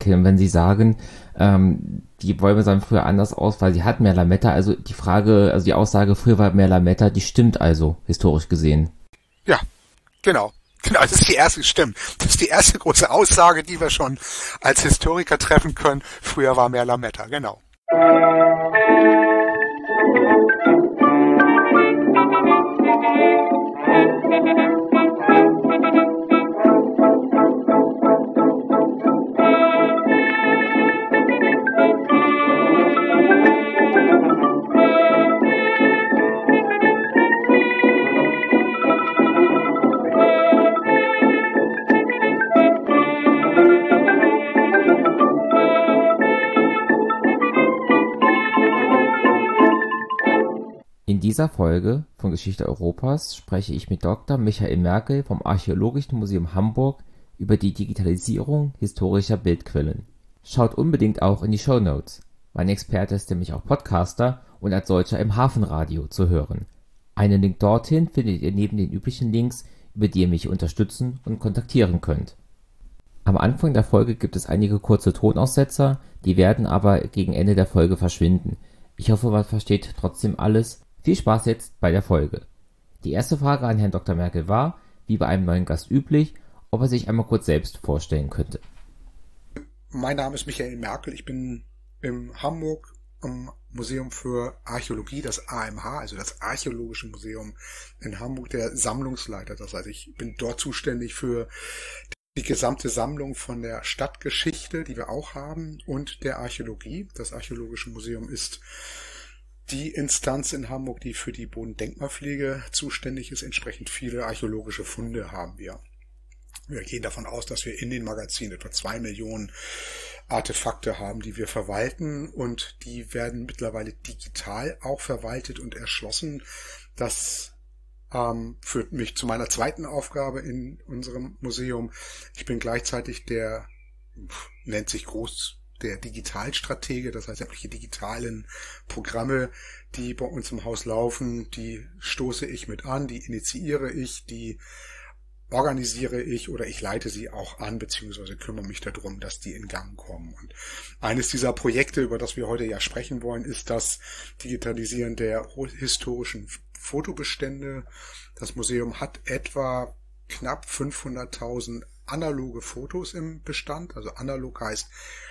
Merkel. Und wenn Sie sagen, die Bäume sahen früher anders aus, weil sie hatten mehr Lametta, also die Frage, also die Aussage, früher war mehr Lametta, die stimmt also, historisch gesehen. Ja, genau. Genau, das ist die erste, stimmt. Das ist die erste große Aussage, die wir schon als Historiker treffen können. Früher war mehr Lametta, genau. In dieser Folge von Geschichte Europas spreche ich mit Dr. Michael Merkel vom Archäologischen Museum Hamburg über die Digitalisierung historischer Bildquellen. Schaut unbedingt auch in die Shownotes. Mein Experte ist nämlich auch Podcaster und als solcher im Hafenradio zu hören. Einen Link dorthin findet ihr neben den üblichen Links, über die ihr mich unterstützen und kontaktieren könnt. Am Anfang der Folge gibt es einige kurze Tonaussetzer, die werden aber gegen Ende der Folge verschwinden. Ich hoffe, man versteht trotzdem alles. Viel Spaß jetzt bei der Folge. Die erste Frage an Herrn Dr. Merkel war, wie bei einem neuen Gast üblich, ob er sich einmal kurz selbst vorstellen könnte. Mein Name ist Michael Merkel, ich bin in Hamburg im Museum für Archäologie, das AMH, also das Archäologische Museum in Hamburg, der Sammlungsleiter. Das heißt, ich bin dort zuständig für die gesamte Sammlung von der Stadtgeschichte, die wir auch haben, und der Archäologie. Das Archäologische Museum ist die Instanz in Hamburg, die für die Bodendenkmalpflege zuständig ist. Entsprechend viele archäologische Funde haben wir. Wir gehen davon aus, dass wir in den Magazinen etwa 2 Millionen Artefakte haben, die wir verwalten, und die werden mittlerweile digital auch verwaltet und erschlossen. Das führt mich zu meiner zweiten Aufgabe in unserem Museum. Ich bin gleichzeitig nennt sich groß der Digitalstratege, das heißt sämtliche digitalen Programme, die bei uns im Haus laufen, die stoße ich mit an, die initiiere ich, die organisiere ich oder ich leite sie auch an, beziehungsweise kümmere mich darum, dass die in Gang kommen. Und eines dieser Projekte, über das wir heute ja sprechen wollen, ist das Digitalisieren der historischen Fotobestände. Das Museum hat etwa knapp 500.000 analoge Fotos im Bestand, also analog heißt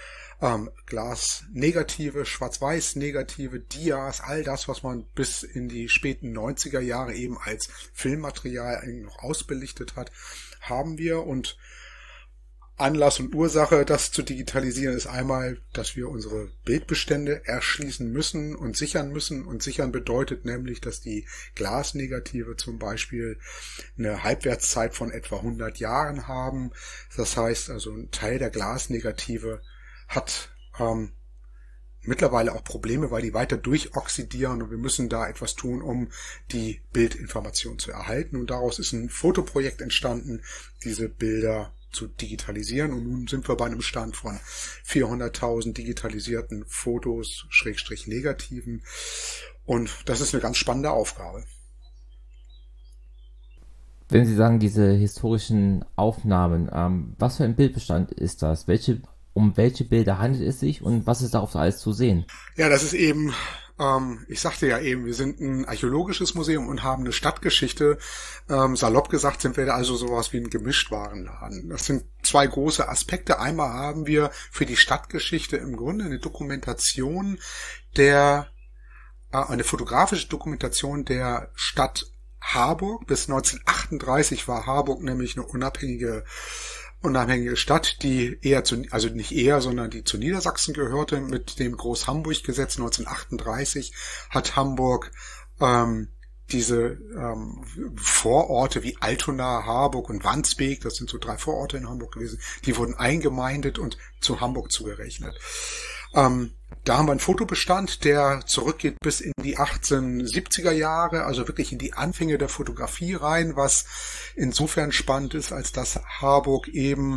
Glasnegative, Schwarz-Weiß-Negative, Dias, all das, was man bis in die späten 90er Jahre eben als Filmmaterial eigentlich noch ausbelichtet hat, haben wir. Und Anlass und Ursache, das zu digitalisieren, ist einmal, dass wir unsere Bildbestände erschließen müssen und sichern müssen. Und sichern bedeutet nämlich, dass die Glasnegative zum Beispiel eine Halbwertszeit von etwa 100 Jahren haben. Das heißt also, ein Teil der Glasnegative hat mittlerweile auch Probleme, weil die weiter durchoxidieren, und wir müssen da etwas tun, um die Bildinformation zu erhalten. Und daraus ist ein Fotoprojekt entstanden, diese Bilder zu digitalisieren. Und nun sind wir bei einem Stand von 400.000 digitalisierten Fotos, Schrägstrich Negativen. Und das ist eine ganz spannende Aufgabe. Wenn Sie sagen, diese historischen Aufnahmen, was für ein Bildbestand ist das? Um welche Bilder handelt es sich und was ist darauf alles zu sehen? Ja, das ist eben, ich sagte ja eben, wir sind ein archäologisches Museum und haben eine Stadtgeschichte. Salopp gesagt sind wir also sowas wie ein Gemischtwarenladen. Das sind zwei große Aspekte. Einmal haben wir für die Stadtgeschichte im Grunde eine Dokumentation eine fotografische Dokumentation der Stadt Harburg. Bis 1938 war Harburg nämlich eine unabhängige Stadt, die sondern die zu Niedersachsen gehörte. Mit dem Groß-Hamburg-Gesetz 1938 hat Hamburg diese Vororte wie Altona, Harburg und Wandsbek, das sind so 3 Vororte in Hamburg gewesen, die wurden eingemeindet und zu Hamburg zugerechnet. Da haben wir einen Fotobestand, der zurückgeht bis in die 1870er Jahre, also wirklich in die Anfänge der Fotografie rein, was insofern spannend ist, als dass Harburg eben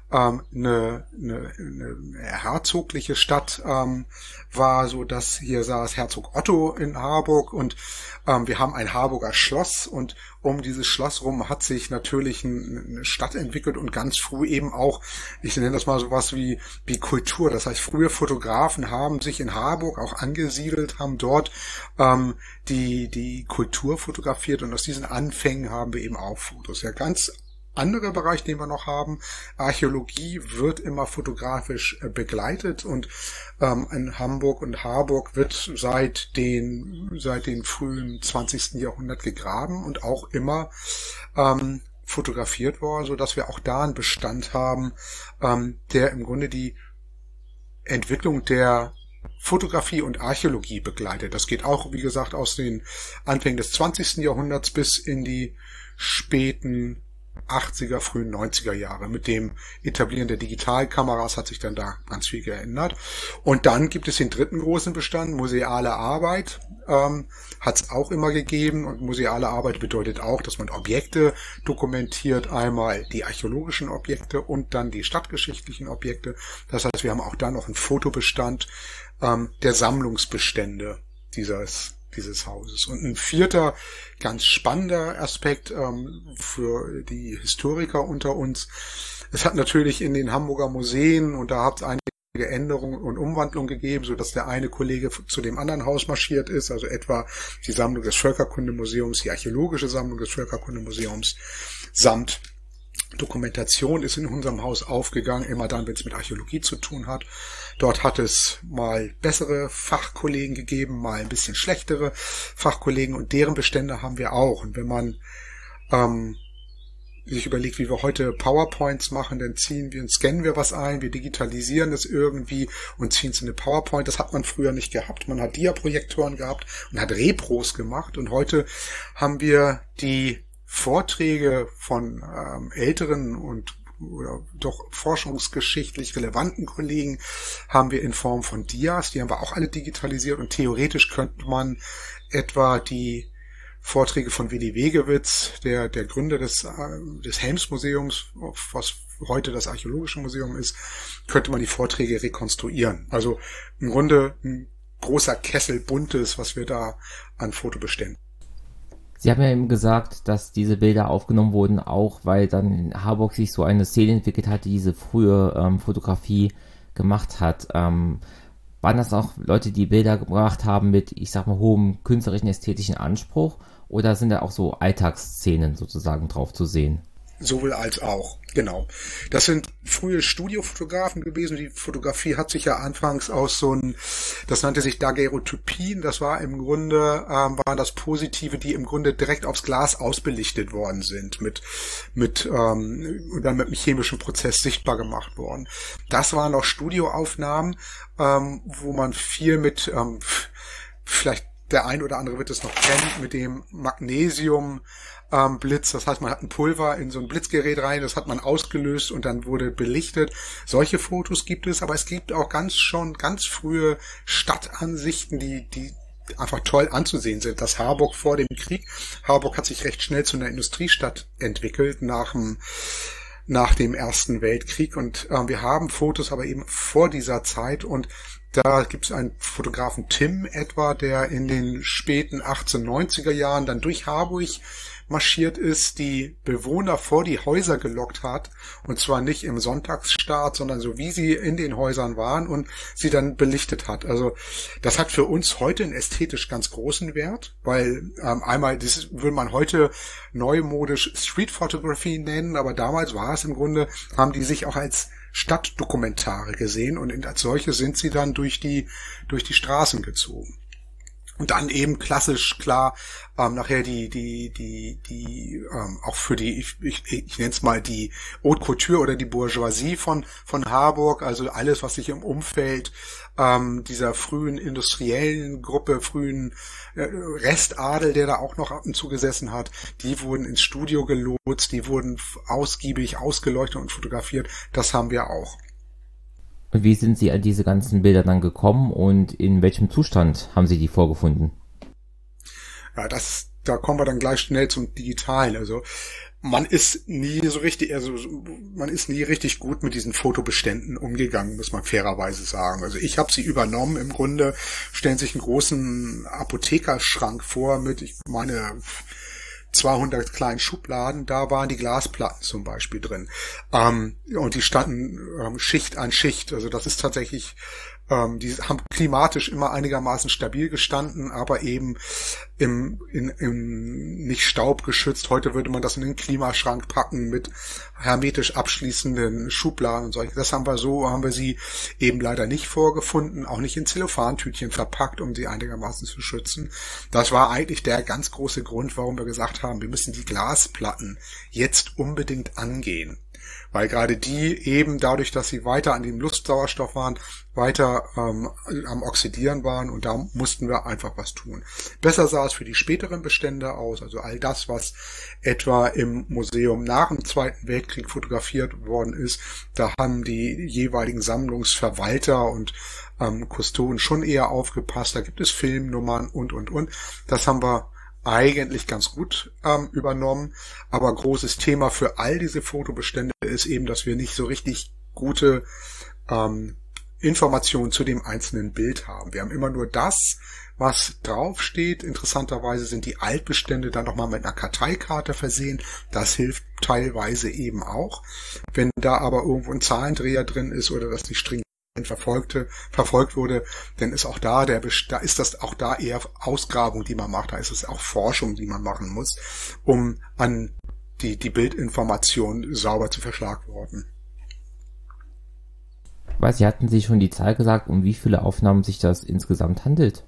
eine herzogliche Stadt war, so dass hier saß Herzog Otto in Harburg und wir haben ein Harburger Schloss und um dieses Schloss rum hat sich natürlich eine Stadt entwickelt und ganz früh eben auch, ich nenne das mal sowas wie Kultur. Das heißt, frühe Fotografen haben sich in Harburg auch angesiedelt, haben dort die Kultur fotografiert und aus diesen Anfängen haben wir eben auch Fotos. Ja, ganz anderer Bereich, den wir noch haben, Archäologie wird immer fotografisch begleitet und in Hamburg und Harburg wird seit den frühen 20. Jahrhundert gegraben und auch immer fotografiert worden, so dass wir auch da einen Bestand haben, der im Grunde die Entwicklung der Fotografie und Archäologie begleitet. Das geht auch, wie gesagt, aus den Anfängen des 20. Jahrhunderts bis in die späten 80er, frühen 90er Jahre. Mit dem Etablieren der Digitalkameras hat sich dann da ganz viel geändert. Und dann gibt es den dritten großen Bestand, museale Arbeit. Hat es auch immer gegeben. Und museale Arbeit bedeutet auch, dass man Objekte dokumentiert. Einmal die archäologischen Objekte und dann die stadtgeschichtlichen Objekte. Das heißt, wir haben auch da noch einen Fotobestand der Sammlungsbestände dieses Hauses. Und ein vierter ganz spannender Aspekt für die Historiker unter uns. Es hat natürlich in den Hamburger Museen, und da hat es einige Änderungen und Umwandlungen gegeben, so dass der eine Kollege zu dem anderen Haus marschiert ist, also etwa die Sammlung des Völkerkundemuseums, die archäologische Sammlung des Völkerkundemuseums samt Dokumentation ist in unserem Haus aufgegangen, immer dann, wenn es mit Archäologie zu tun hat. Dort hat es mal bessere Fachkollegen gegeben, mal ein bisschen schlechtere Fachkollegen und deren Bestände haben wir auch. Und wenn man sich überlegt, wie wir heute PowerPoints machen, dann scannen wir was ein, wir digitalisieren es irgendwie und ziehen es in eine PowerPoint. Das hat man früher nicht gehabt. Man hat Diaprojektoren gehabt und hat Repros gemacht und heute haben wir die Vorträge von älteren oder doch forschungsgeschichtlich relevanten Kollegen haben wir in Form von Dias, die haben wir auch alle digitalisiert und theoretisch könnte man etwa die Vorträge von Willi Wegewitz, der Gründer des Helms-Museums, was heute das Archäologische Museum ist, könnte man die Vorträge rekonstruieren. Also im Grunde ein großer Kessel Buntes, was wir da an Fotobeständen. Sie haben ja eben gesagt, dass diese Bilder aufgenommen wurden, auch weil dann in Harburg sich so eine Szene entwickelt hat, die diese frühe Fotografie gemacht hat. Waren das auch Leute, die Bilder gemacht haben mit, ich sag mal, hohem künstlerischen, ästhetischen Anspruch? Oder sind da auch so Alltagsszenen sozusagen drauf zu sehen? Sowohl als auch, genau. Das sind frühe Studiofotografen gewesen. Die Fotografie hat sich ja anfangs aus das nannte sich Daguerreotypien. Das war im Grunde, waren das Positive, die im Grunde direkt aufs Glas ausbelichtet worden sind, und dann mit einem chemischen Prozess sichtbar gemaut worden. Das waren auch Studioaufnahmen, wo man viel mit, vielleicht der ein oder andere wird es noch kennen, mit dem Magnesium Blitz, das heißt, man hat ein Pulver in so ein Blitzgerät rein, das hat man ausgelöst und dann wurde belichtet. Solche Fotos gibt es, aber es gibt auch ganz frühe Stadtansichten, die einfach toll anzusehen sind. Das Harburg vor dem Krieg. Harburg hat sich recht schnell zu einer Industriestadt entwickelt nach dem Ersten Weltkrieg und wir haben Fotos aber eben vor dieser Zeit und da gibt es einen Fotografen Tim etwa, der in den späten 1890er Jahren dann durch Harburg marschiert ist, die Bewohner vor die Häuser gelockt hat und zwar nicht im Sonntagsstart, sondern so wie sie in den Häusern waren und sie dann belichtet hat. Also das hat für uns heute einen ästhetisch ganz großen Wert, weil einmal, das würde man heute neumodisch Street Photography nennen, aber damals war es im Grunde, haben die sich auch als Stadtdokumentare gesehen und als solche sind sie dann durch die Straßen gezogen. Und dann eben klassisch klar nachher die auch für die ich nenne es mal die Haute Couture oder die Bourgeoisie von Harburg, also alles was sich im Umfeld dieser frühen industriellen Gruppe, frühen Restadel, der da auch noch ab und zu gesessen hat, die wurden ins Studio gelotst, die wurden ausgiebig ausgeleuchtet und fotografiert. Das haben wir auch. Und wie sind Sie an diese ganzen Bilder dann gekommen und in welchem Zustand haben Sie die vorgefunden? Ja, da kommen wir dann gleich schnell zum Digitalen. Also man ist nie so richtig, also man ist nie richtig gut mit diesen Fotobeständen umgegangen, muss man fairerweise sagen. Also ich habe sie übernommen. Im Grunde stellen sich einen großen Apothekerschrank vor mit, ich meine, 200 kleinen Schubladen, da waren die Glasplatten zum Beispiel drin. Und die standen Schicht an Schicht. Also das ist tatsächlich, die haben klimatisch immer einigermaßen stabil gestanden, aber eben nicht staubgeschützt. Heute würde man das in den Klimaschrank packen mit hermetisch abschließenden Schubladen und solche. Das haben wir sie eben leider nicht vorgefunden, auch nicht in Zellophantütchen verpackt, um sie einigermaßen zu schützen. Das war eigentlich der ganz große Grund, warum wir gesagt haben, wir müssen die Glasplatten jetzt unbedingt angehen. Weil gerade die eben dadurch, dass sie weiter an dem Luftsauerstoff waren, weiter am Oxidieren waren, und da mussten wir einfach was tun. Besser sah es für die späteren Bestände aus, also all das, was etwa im Museum nach dem Zweiten Weltkrieg fotografiert worden ist, da haben die jeweiligen Sammlungsverwalter und Kustoden schon eher aufgepasst, da gibt es Filmnummern und. Das haben wir eigentlich ganz gut übernommen, aber großes Thema für all diese Fotobestände ist eben, dass wir nicht so richtig gute Informationen zu dem einzelnen Bild haben. Wir haben immer nur das, was draufsteht. Interessanterweise sind die Altbestände dann nochmal mit einer Karteikarte versehen. Das hilft teilweise eben auch. Wenn da aber irgendwo ein Zahlendreher drin ist oder das nicht stringent verfolgt wurde, dann ist auch da ist das auch da eher Ausgrabung, die man macht, da ist es auch Forschung, die man machen muss, um an die Bildinformation sauber zu verschlagworten. Sie hatten Sie schon die Zahl gesagt, um wie viele Aufnahmen sich das insgesamt handelt?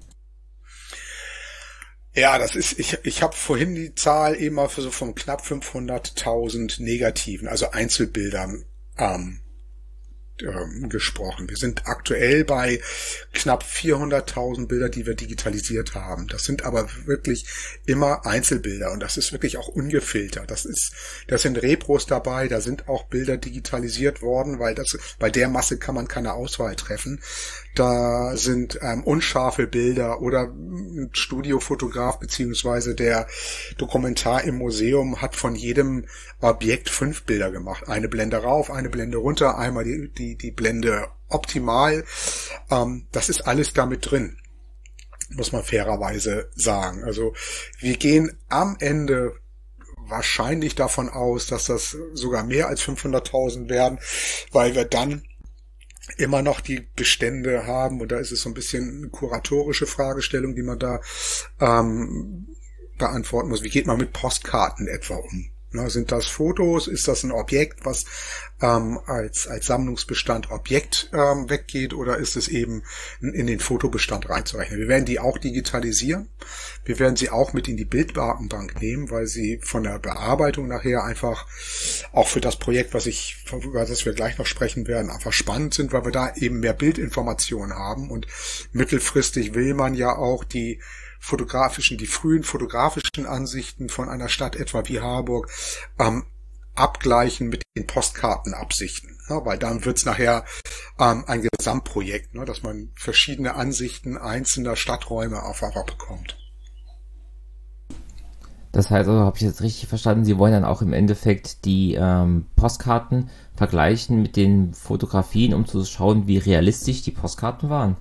Ja, das ist, ich habe vorhin die Zahl eben mal für so von knapp 500.000 Negativen, also Einzelbildern, gesprochen. Wir sind aktuell bei knapp 400.000 Bilder, die wir digitalisiert haben. Das sind aber wirklich immer Einzelbilder und das ist wirklich auch ungefiltert. Das sind Repros dabei, da sind auch Bilder digitalisiert worden, weil bei der Masse kann man keine Auswahl treffen. Da sind unscharfe Bilder oder ein Studiofotograf beziehungsweise der Dokumentar im Museum hat von jedem Objekt 5 Bilder gemacht. Eine Blende rauf, eine Blende runter, einmal die Blende optimal. Das ist alles damit drin, muss man fairerweise sagen. Also wir gehen am Ende wahrscheinlich davon aus, dass das sogar mehr als 500.000 werden, weil wir dann immer noch die Bestände haben, und da ist es so ein bisschen eine kuratorische Fragestellung, die man da beantworten muss. Wie geht man mit Postkarten etwa um? Na, sind das Fotos? Ist das ein Objekt, was als Sammlungsbestand Objekt weggeht, oder ist es eben in den Fotobestand reinzurechnen? Wir werden die auch digitalisieren. Wir werden sie auch mit in die Bilddatenbank nehmen, weil sie von der Bearbeitung nachher einfach auch für das Projekt, über das wir gleich noch sprechen werden, einfach spannend sind, weil wir da eben mehr Bildinformationen haben, und mittelfristig will man ja auch die frühen fotografischen Ansichten von einer Stadt etwa wie Harburg abgleichen mit den Postkartenabsichten, ja, weil dann wird's nachher ein Gesamtprojekt, ne, dass man verschiedene Ansichten einzelner Stadträume einfach bekommt. Das heißt, also habe ich jetzt richtig verstanden, Sie wollen dann auch im Endeffekt die Postkarten vergleichen mit den Fotografien, um zu schauen, wie realistisch die Postkarten waren?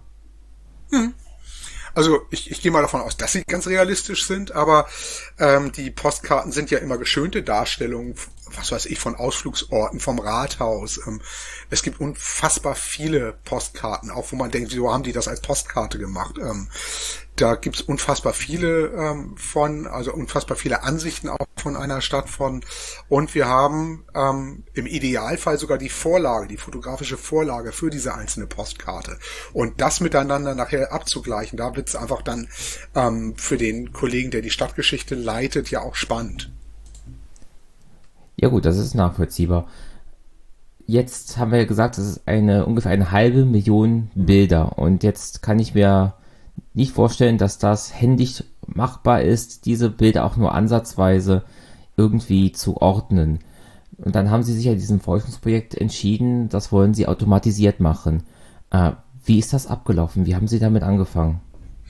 Also ich gehe mal davon aus, dass sie ganz realistisch sind, aber die Postkarten sind ja immer geschönte Darstellungen, was weiß ich, von Ausflugsorten, vom Rathaus. Es gibt unfassbar viele Postkarten, auch wo man denkt, wieso haben die das als Postkarte gemacht? Da gibt's unfassbar viele also unfassbar viele Ansichten auch von einer Stadt von. Und wir haben im Idealfall sogar die fotografische Vorlage für diese einzelne Postkarte. Und das miteinander nachher abzugleichen, da wird's einfach dann für den Kollegen, der die Stadtgeschichte leitet, ja auch spannend. Ja gut, das ist nachvollziehbar. Jetzt haben wir ja gesagt, das ist ungefähr 500.000 Bilder, und jetzt kann ich mir nicht vorstellen, dass das händisch machbar ist, diese Bilder auch nur ansatzweise irgendwie zu ordnen. Und dann haben Sie sich ja diesem Forschungsprojekt entschieden, das wollen Sie automatisiert machen. Wie ist das abgelaufen? Wie haben Sie damit angefangen?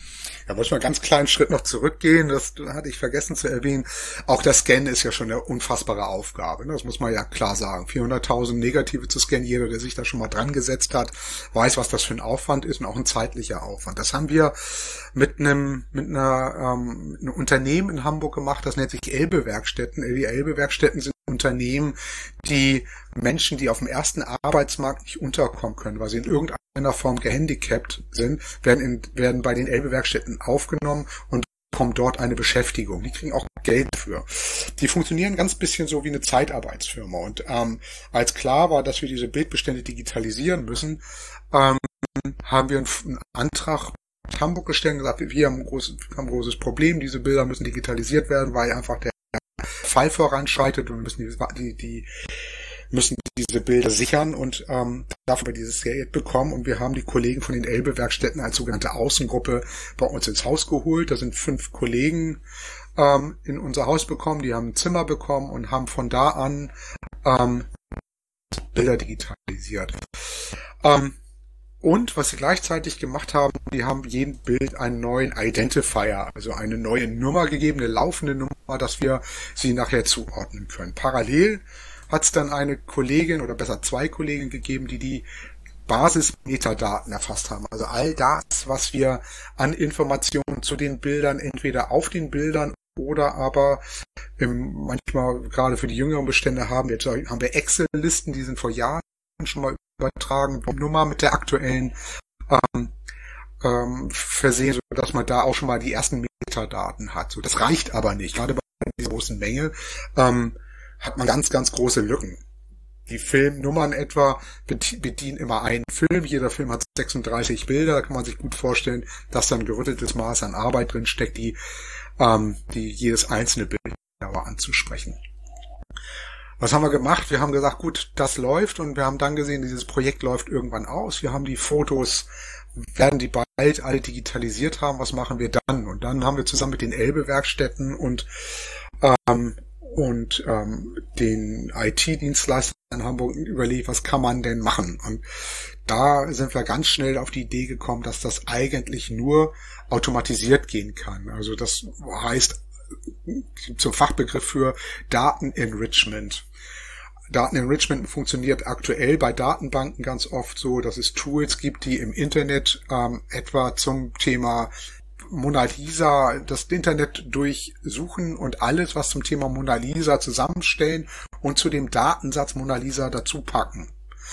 Da muss man einen ganz kleinen Schritt noch zurückgehen, das hatte ich vergessen zu erwähnen. Auch das Scannen ist ja schon eine unfassbare Aufgabe, ne? Das muss man ja klar sagen. 400.000 Negative zu scannen, jeder, der sich da schon mal dran gesetzt hat, weiß, was das für ein Aufwand ist und auch ein zeitlicher Aufwand. Das haben wir mit einem Unternehmen in Hamburg gemacht, das nennt sich Elbe-Werkstätten. Die Elbe-Werkstätten sind Unternehmen, die Menschen, die auf dem ersten Arbeitsmarkt nicht unterkommen können, weil sie in irgendeiner Form gehandicapt sind, werden bei den Elbe-Werkstätten aufgenommen und bekommen dort eine Beschäftigung. Die kriegen auch Geld für. Die funktionieren ganz bisschen so wie eine Zeitarbeitsfirma. Und als klar war, dass wir diese Bildbestände digitalisieren müssen, haben wir einen Antrag in Hamburg gestellt und gesagt, wir haben ein großes Problem, diese Bilder müssen digitalisiert werden, weil einfach der Fall voranschreitet und wir müssen diese Bilder sichern und dafür wir dieses Geld bekommen. Und wir haben die Kollegen von den Elbe-Werkstätten als sogenannte Außengruppe bei uns ins Haus geholt. Da sind 5 Kollegen in unser Haus bekommen, die haben ein Zimmer bekommen und haben von da an Bilder digitalisiert. Und was sie gleichzeitig gemacht haben, die haben jedem Bild einen neuen Identifier, also eine neue Nummer gegeben, eine laufende Nummer, dass wir sie nachher zuordnen können. Parallel hat es dann eine Kollegin oder besser 2 Kollegen gegeben, die Basis-Metadaten erfasst haben. Also all das, was wir an Informationen zu den Bildern entweder auf den Bildern oder aber manchmal gerade für die jüngeren Bestände haben wir Excel-Listen, die sind vor Jahren schon mal übertragen, Nummer mit der aktuellen versehen, so dass man da auch schon mal die ersten Metadaten hat. So, das reicht aber nicht. Gerade bei dieser großen Menge hat man ganz, ganz große Lücken. Die Filmnummern etwa bedienen immer einen Film. Jeder Film hat 36 Bilder. Da kann man sich gut vorstellen, dass da ein gerütteltes Maß an Arbeit drin steckt, die jedes einzelne Bild genauer anzusprechen. Was haben wir gemacht? Wir haben gesagt, gut, das läuft und wir haben dann gesehen, dieses Projekt läuft irgendwann aus. Wir haben die Fotos, werden die bald alle digitalisiert haben. Was machen wir dann? Und dann haben wir zusammen mit den Elbe-Werkstätten und den IT-Dienstleistern in Hamburg überlegt, was kann man denn machen? Und da sind wir ganz schnell auf die Idee gekommen, dass das eigentlich nur automatisiert gehen kann. Also das heißt zum Fachbegriff für Datenenrichment. Datenenrichment funktioniert aktuell bei Datenbanken ganz oft so, dass es Tools gibt, die im Internet etwa zum Thema Mona Lisa das Internet durchsuchen und alles, was zum Thema Mona Lisa zusammenstellen und zu dem Datensatz Mona Lisa dazu packen.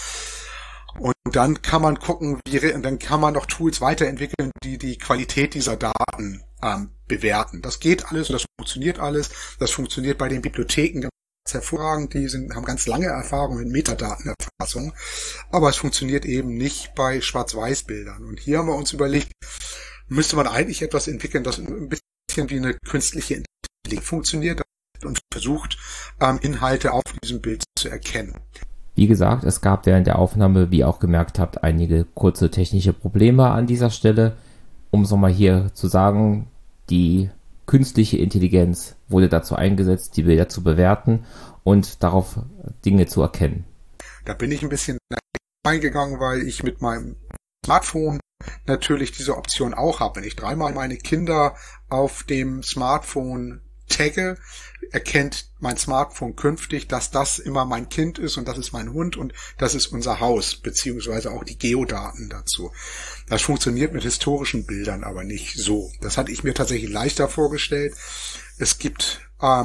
Und dann kann man gucken, dann kann man noch Tools weiterentwickeln, die die Qualität dieser Daten bewerten. Das geht alles und das funktioniert alles. Das funktioniert bei den Bibliotheken ganz hervorragend. Die haben ganz lange Erfahrung in Metadatenerfassung. Aber es funktioniert eben nicht bei Schwarz-Weiß-Bildern. Und hier haben wir uns überlegt, müsste man eigentlich etwas entwickeln, das ein bisschen wie eine künstliche Intelligenz funktioniert und versucht, Inhalte auf diesem Bild zu erkennen. Wie gesagt, es gab während der Aufnahme, wie ihr auch gemerkt habt, einige kurze technische Probleme an dieser Stelle. Um es nochmal hier zu sagen, die künstliche Intelligenz wurde dazu eingesetzt, die Bilder zu bewerten und darauf Dinge zu erkennen. Da bin ich ein bisschen reingegangen, weil ich mit meinem Smartphone natürlich diese Option auch habe. Wenn ich 3-mal meine Kinder auf dem Smartphone tagge, erkennt mein Smartphone künftig, dass das immer mein Kind ist und das ist mein Hund und das ist unser Haus, beziehungsweise auch die Geodaten dazu. Das funktioniert mit historischen Bildern aber nicht so. Das hatte ich mir tatsächlich leichter vorgestellt. Es gibt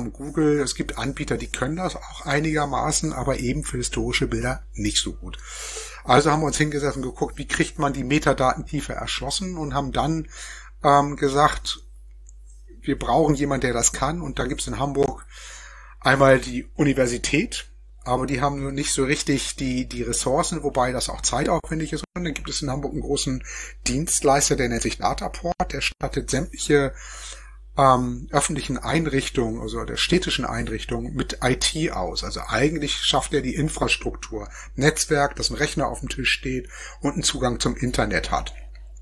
es gibt Anbieter, die können das auch einigermaßen, aber eben für historische Bilder nicht so gut. Also haben wir uns hingesetzt und geguckt, wie kriegt man die Metadatentiefe erschlossen und haben dann gesagt, wir brauchen jemanden, der das kann. Und da gibt es in Hamburg einmal die Universität, aber die haben nur nicht so richtig die Ressourcen, wobei das auch zeitaufwendig ist. Und dann gibt es in Hamburg einen großen Dienstleister, der nennt sich Dataport, der stattet sämtliche öffentlichen Einrichtungen, also der städtischen Einrichtungen mit IT aus. Also eigentlich schafft er die Infrastruktur, Netzwerk, dass ein Rechner auf dem Tisch steht und einen Zugang zum Internet hat.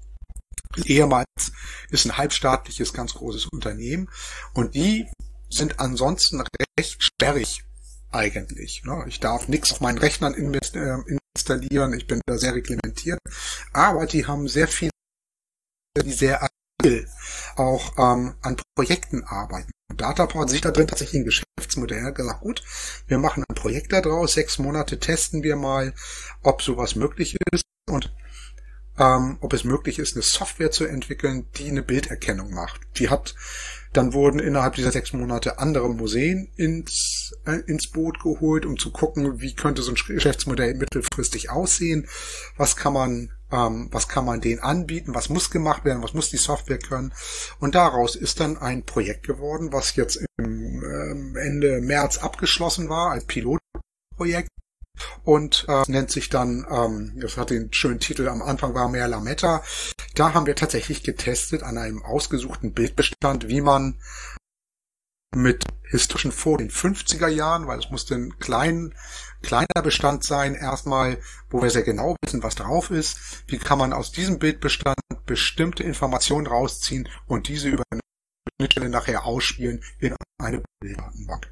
Ehemals ist ein halbstaatliches, ganz großes Unternehmen und die sind ansonsten recht sperrig eigentlich. Ich darf nichts auf meinen Rechnern installieren, ich bin da sehr reglementiert, aber die haben sehr viele, die sehr auch an Projekten arbeiten. Und Dataport sieht da drin tatsächlich ein Geschäftsmodell. Er hat gesagt, gut, wir machen ein Projekt daraus, 6 Monate testen wir mal, ob sowas möglich ist und ob es möglich ist, eine Software zu entwickeln, die eine Bilderkennung macht. Dann wurden innerhalb dieser 6 Monate andere Museen ins Boot geholt, um zu gucken, wie könnte so ein Geschäftsmodell mittelfristig aussehen, was kann man denen anbieten, was muss gemacht werden, was muss die Software können. Und daraus ist dann ein Projekt geworden, was jetzt im Ende März abgeschlossen war, ein Pilotprojekt. Und nennt sich dann, das hat den schönen Titel, am Anfang war mehr Lametta. Da haben wir tatsächlich getestet an einem ausgesuchten Bildbestand, wie man mit historischen Fotos in den 50er Jahren, weil es musste ein kleiner Bestand sein, erstmal, wo wir sehr genau wissen, was drauf ist, wie kann man aus diesem Bildbestand bestimmte Informationen rausziehen und diese über eine Schnittstelle nachher ausspielen in eine Bilddatenbank.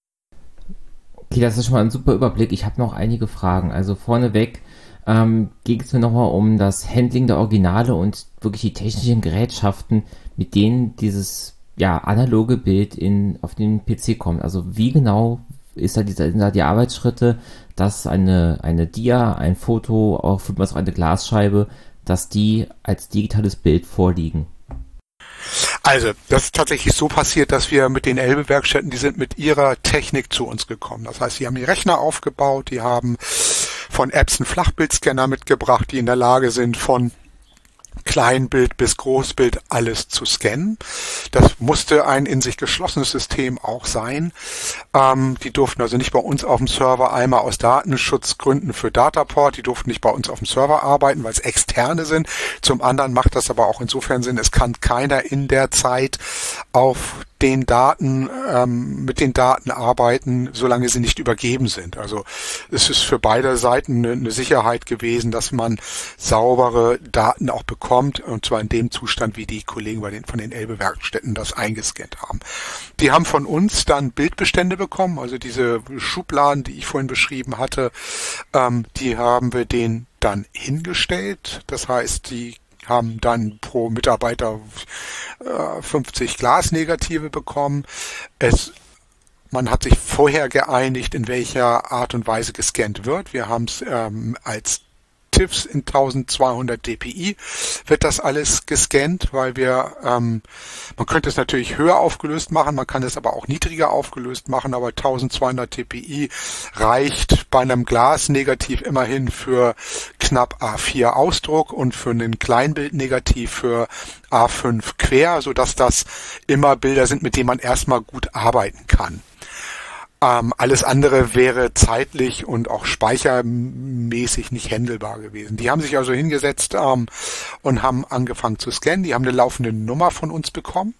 Okay, das ist schon mal ein super Überblick. Ich habe noch einige Fragen. Also vorneweg ging es mir nochmal um das Handling der Originale und wirklich die technischen Gerätschaften, mit denen dieses analoge Bild auf den PC kommt. Also wie genau sind da die Arbeitsschritte, dass eine Dia, ein Foto, auch eine Glasscheibe, dass die als digitales Bild vorliegen? Also, das ist tatsächlich so passiert, dass wir mit den Elbe-Werkstätten, die sind mit ihrer Technik zu uns gekommen. Das heißt, sie haben die Rechner aufgebaut, die haben von Epson Flachbildscanner mitgebracht, die in der Lage sind, von Kleinbild bis Großbild alles zu scannen. Das musste ein in sich geschlossenes System auch sein. Die durften also nicht bei uns auf dem Server, einmal aus Datenschutzgründen für Dataport, die durften nicht bei uns auf dem Server arbeiten, weil es externe sind. Zum anderen macht das aber auch insofern Sinn, es kann keiner in der Zeit auf den Daten, mit den Daten arbeiten, solange sie nicht übergeben sind. Also es ist für beide Seiten eine Sicherheit gewesen, dass man saubere Daten auch bekommt, und zwar in dem Zustand, wie die Kollegen von den Elbe-Werkstätten das eingescannt haben. Die haben von uns dann Bildbestände bekommen, also diese Schubladen, die ich vorhin beschrieben hatte, die haben wir denen dann hingestellt. Das heißt, die haben dann pro Mitarbeiter 50 Glasnegative bekommen. Man hat sich vorher geeinigt, in welcher Art und Weise gescannt wird. Wir haben es als TIFFs in 1200 dpi wird das alles gescannt, weil man könnte es natürlich höher aufgelöst machen, man kann es aber auch niedriger aufgelöst machen, aber 1200 dpi reicht bei einem Glasnegativ immerhin für knapp A4 Ausdruck und für einen Kleinbildnegativ für A5 quer, sodass das immer Bilder sind, mit denen man erstmal gut arbeiten kann. Alles andere wäre zeitlich und auch speichermäßig nicht handelbar gewesen. Die haben sich also hingesetzt und haben angefangen zu scannen. Die haben eine laufende Nummer von uns bekommen.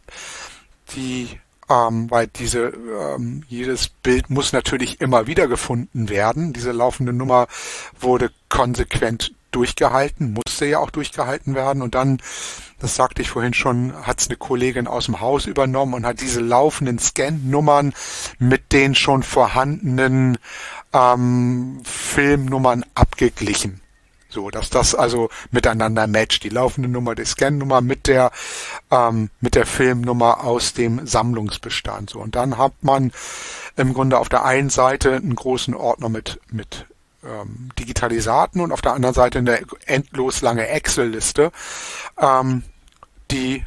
Weil jedes Bild muss natürlich immer wieder gefunden werden. Diese laufende Nummer wurde konsequent durchgehalten, musste ja auch durchgehalten werden, und dann, das sagte ich vorhin schon, hat es eine Kollegin aus dem Haus übernommen und hat diese laufenden Scan-Nummern mit den schon vorhandenen Filmnummern abgeglichen. So, dass das also miteinander matcht. Die laufende Nummer, die Scan-Nummer mit der Filmnummer aus dem Sammlungsbestand. So, und dann hat man im Grunde auf der einen Seite einen großen Ordner mit Digitalisaten und auf der anderen Seite eine endlos lange Excel-Liste, die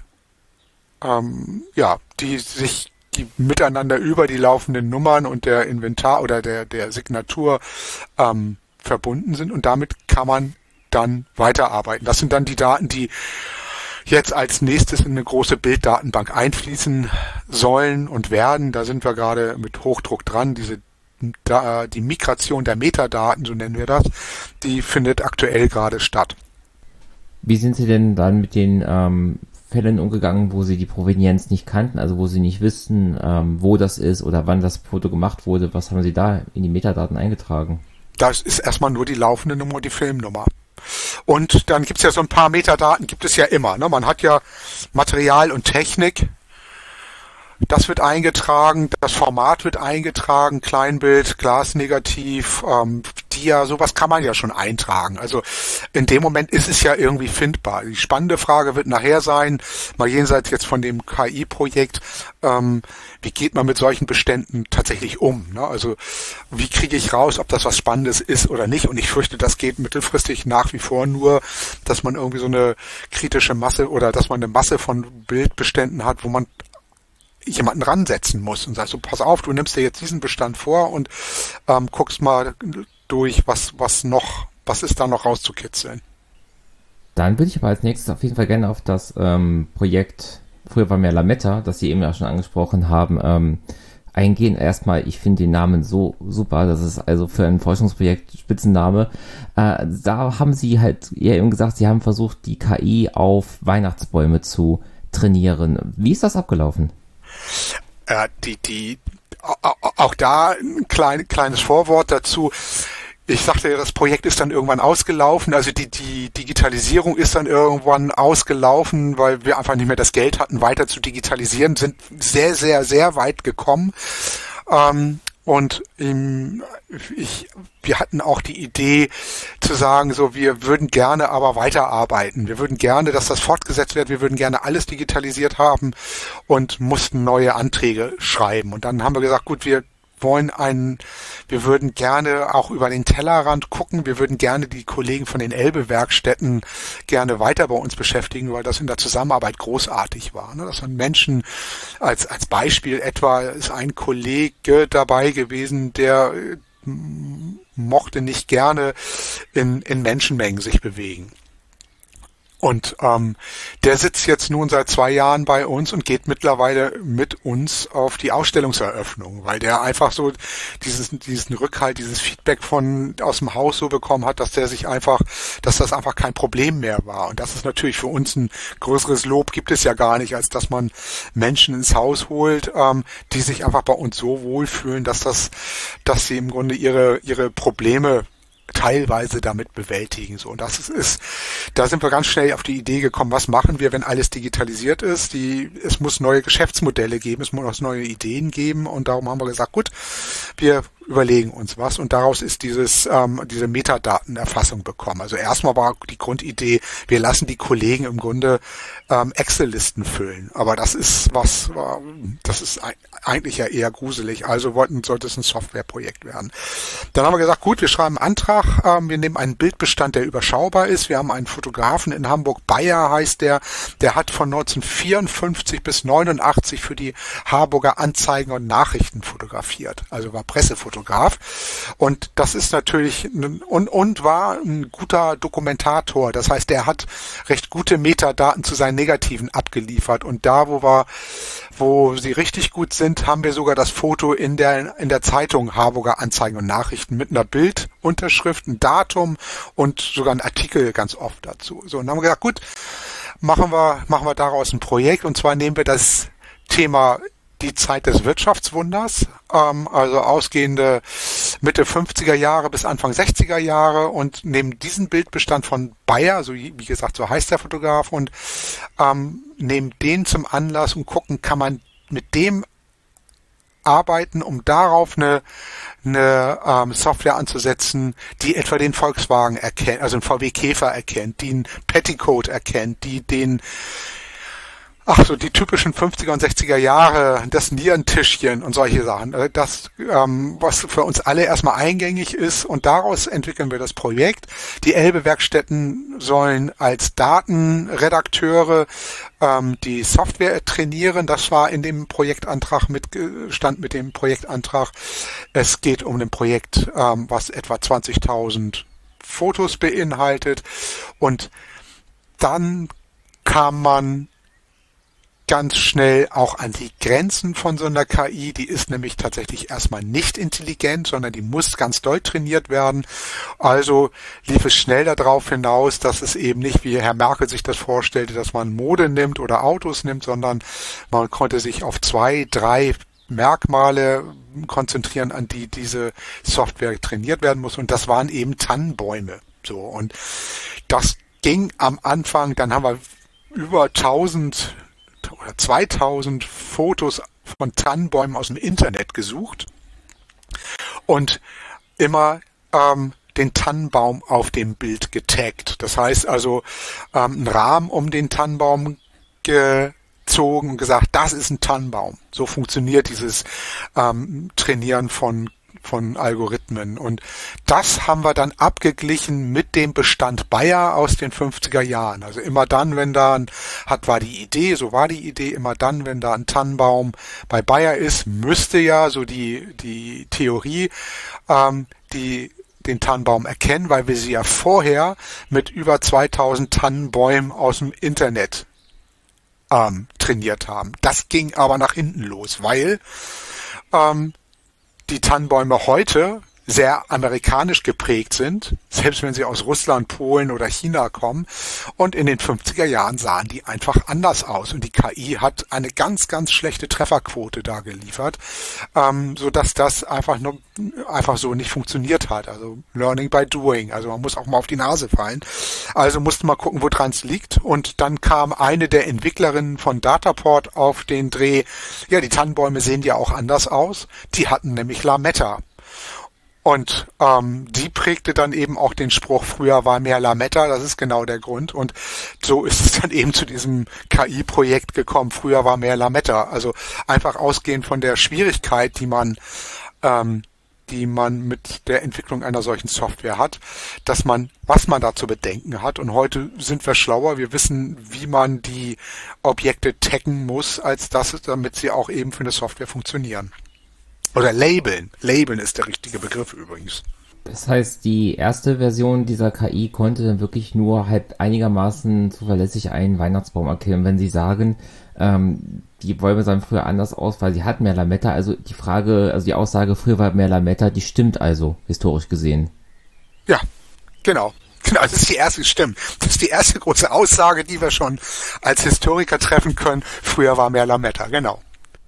miteinander über die laufenden Nummern und der Inventar oder der Signatur verbunden sind, und damit kann man dann weiterarbeiten. Das sind dann die Daten, die jetzt als nächstes in eine große Bilddatenbank einfließen sollen und werden. Da sind wir gerade mit Hochdruck dran. Die Migration der Metadaten, so nennen wir das, die findet aktuell gerade statt. Wie sind Sie denn dann mit den Fällen umgegangen, wo Sie die Provenienz nicht kannten, also wo Sie nicht wissen, wo das ist oder wann das Foto gemacht wurde? Was haben Sie da in die Metadaten eingetragen? Das ist erstmal nur die laufende Nummer und die Filmnummer. Und dann gibt es ja so ein paar Metadaten, gibt es ja immer. Ne? Man hat ja Material und Technik. Das wird eingetragen, das Format wird eingetragen, Kleinbild, Glasnegativ, Dia, sowas kann man ja schon eintragen. Also in dem Moment ist es ja irgendwie findbar. Die spannende Frage wird nachher sein, mal jenseits jetzt von dem KI-Projekt, wie geht man mit solchen Beständen tatsächlich um? Ne? Also wie kriege ich raus, ob das was Spannendes ist oder nicht? Und ich fürchte, das geht mittelfristig nach wie vor nur, dass man irgendwie so eine kritische Masse oder dass man eine Masse von Bildbeständen hat, wo man jemanden ransetzen muss und sagst so, pass auf, du nimmst dir jetzt diesen Bestand vor und guckst mal durch, was ist da noch rauszukitzeln. Dann würde ich aber als nächstes auf jeden Fall gerne auf das Projekt, früher war mehr Lametta, das Sie eben ja schon angesprochen haben, eingehen. Erstmal, ich finde den Namen so super, das ist also für ein Forschungsprojekt Spitzenname. Da haben Sie halt ja eben gesagt, Sie haben versucht, die KI auf Weihnachtsbäume zu trainieren. Wie ist das abgelaufen? Auch da ein kleines Vorwort dazu. Ich sagte ja, das Projekt ist dann irgendwann ausgelaufen, also die Digitalisierung ist dann irgendwann ausgelaufen, weil wir einfach nicht mehr das Geld hatten, weiter zu digitalisieren, sind sehr, sehr, sehr weit gekommen. Und wir hatten auch die Idee zu sagen, so, wir würden gerne aber weiterarbeiten. Wir würden gerne, dass das fortgesetzt wird. Wir würden gerne alles digitalisiert haben und mussten neue Anträge schreiben. Und dann haben wir gesagt, gut, wir würden gerne auch über den Tellerrand gucken. Wir würden gerne die Kollegen von den Elbe-Werkstätten gerne weiter bei uns beschäftigen, weil das in der Zusammenarbeit großartig war. Das waren Menschen, als Beispiel etwa ist ein Kollege dabei gewesen, der mochte nicht gerne in Menschenmengen sich bewegen. Und der sitzt jetzt nun seit 2 Jahren bei uns und geht mittlerweile mit uns auf die Ausstellungseröffnung, weil der einfach so diesen Rückhalt, dieses Feedback aus dem Haus so bekommen hat, dass das einfach kein Problem mehr war. Und das ist natürlich für uns ein größeres Lob, gibt es ja gar nicht, als dass man Menschen ins Haus holt, die sich einfach bei uns so wohlfühlen, dass sie im Grunde ihre Probleme teilweise damit bewältigen. So, und da sind wir ganz schnell auf die Idee gekommen, was machen wir, wenn alles digitalisiert ist? Es muss neue Geschäftsmodelle geben, es muss neue Ideen geben, und darum haben wir gesagt, gut, wir überlegen uns was, und daraus ist diese Metadatenerfassung bekommen. Also erstmal war die Grundidee, wir lassen die Kollegen im Grunde Excel-Listen füllen, aber das ist eigentlich ja eher gruselig, also sollte es ein Softwareprojekt werden. Dann haben wir gesagt, gut, wir schreiben einen Antrag, wir nehmen einen Bildbestand, der überschaubar ist, wir haben einen Fotografen in Hamburg, Bayer heißt der hat von 1954 bis 89 für die Harburger Anzeigen und Nachrichten fotografiert, also war Pressefotograf. Und das ist natürlich und war ein guter Dokumentator. Das heißt, er hat recht gute Metadaten zu seinen Negativen abgeliefert. Und da, wo sie richtig gut sind, haben wir sogar das Foto in der Zeitung Harburger Anzeigen und Nachrichten mit einer Bildunterschrift, ein Datum und sogar ein Artikel ganz oft dazu. So, und dann haben wir gesagt, gut, machen wir daraus ein Projekt, und zwar nehmen wir das Thema die Zeit des Wirtschaftswunders, also ausgehende Mitte 50er Jahre bis Anfang 60er Jahre, und nehmen diesen Bildbestand von Bayer, so wie gesagt, so heißt der Fotograf, und nehmen den zum Anlass und gucken, kann man mit dem arbeiten, um darauf eine Software anzusetzen, die etwa den Volkswagen erkennt, also einen VW Käfer erkennt, die einen Petticoat erkennt, die die typischen 50er und 60er Jahre, das Nierentischchen und solche Sachen. Das, was für uns alle erstmal eingängig ist, und daraus entwickeln wir das Projekt. Die Elbe-Werkstätten sollen als Datenredakteure die Software trainieren. Das war in dem Projektantrag stand mit dem Projektantrag. Es geht um ein Projekt, was etwa 20.000 Fotos beinhaltet, und dann kam man ganz schnell auch an die Grenzen von so einer KI. Die ist nämlich tatsächlich erstmal nicht intelligent, sondern die muss ganz doll trainiert werden. Also lief es schnell darauf hinaus, dass es eben nicht, wie Herr Merkel sich das vorstellte, dass man Mode nimmt oder Autos nimmt, sondern man konnte sich auf 2, 3 Merkmale konzentrieren, an die diese Software trainiert werden muss. Und das waren eben Tannenbäume. So, und das ging am Anfang, dann haben wir über 1000 oder 2000 Fotos von Tannenbäumen aus dem Internet gesucht und immer den Tannenbaum auf dem Bild getaggt. Das heißt also einen Rahmen um den Tannenbaum gezogen und gesagt, das ist ein Tannenbaum. So funktioniert dieses Trainieren von Algorithmen. Und das haben wir dann abgeglichen mit dem Bestand Bayer aus den 50er Jahren. Also immer dann, wenn da war die Idee, immer dann, wenn da ein Tannenbaum bei Bayer ist, müsste ja so die Theorie, den Tannenbaum erkennen, weil wir sie ja vorher mit über 2000 Tannenbäumen aus dem Internet trainiert haben. Das ging aber nach hinten los, weil die Tannenbäume heute sehr amerikanisch geprägt sind, selbst wenn sie aus Russland, Polen oder China kommen. Und in den 50er Jahren sahen die einfach anders aus. Und die KI hat eine ganz, ganz schlechte Trefferquote da geliefert, sodass das einfach so nicht funktioniert hat. Also Learning by Doing. Also man muss auch mal auf die Nase fallen. Also musste man gucken, woran es liegt. Und dann kam eine der Entwicklerinnen von Dataport auf den Dreh. Ja, die Tannenbäume sehen ja auch anders aus. Die hatten nämlich Lametta. Und die prägte dann eben auch den Spruch, früher war mehr Lametta, das ist genau der Grund. Und so ist es dann eben zu diesem KI-Projekt gekommen, früher war mehr Lametta. Also einfach ausgehend von der Schwierigkeit, die man mit der Entwicklung einer solchen Software hat, was man da zu bedenken hat. Und heute sind wir schlauer, wir wissen, wie man die Objekte taggen muss, damit sie auch eben für eine Software funktionieren. Oder labeln. Labeln ist der richtige Begriff übrigens. Das heißt, die erste Version dieser KI konnte dann wirklich nur halt einigermaßen zuverlässig einen Weihnachtsbaum erkennen. Wenn Sie sagen, die Bäume sahen früher anders aus, weil sie hatten mehr Lametta, also die Aussage, früher war mehr Lametta, die stimmt also, historisch gesehen. Ja, genau. Genau, das ist die erste, stimmt. Das ist die erste große Aussage, die wir schon als Historiker treffen können. Früher war mehr Lametta, genau.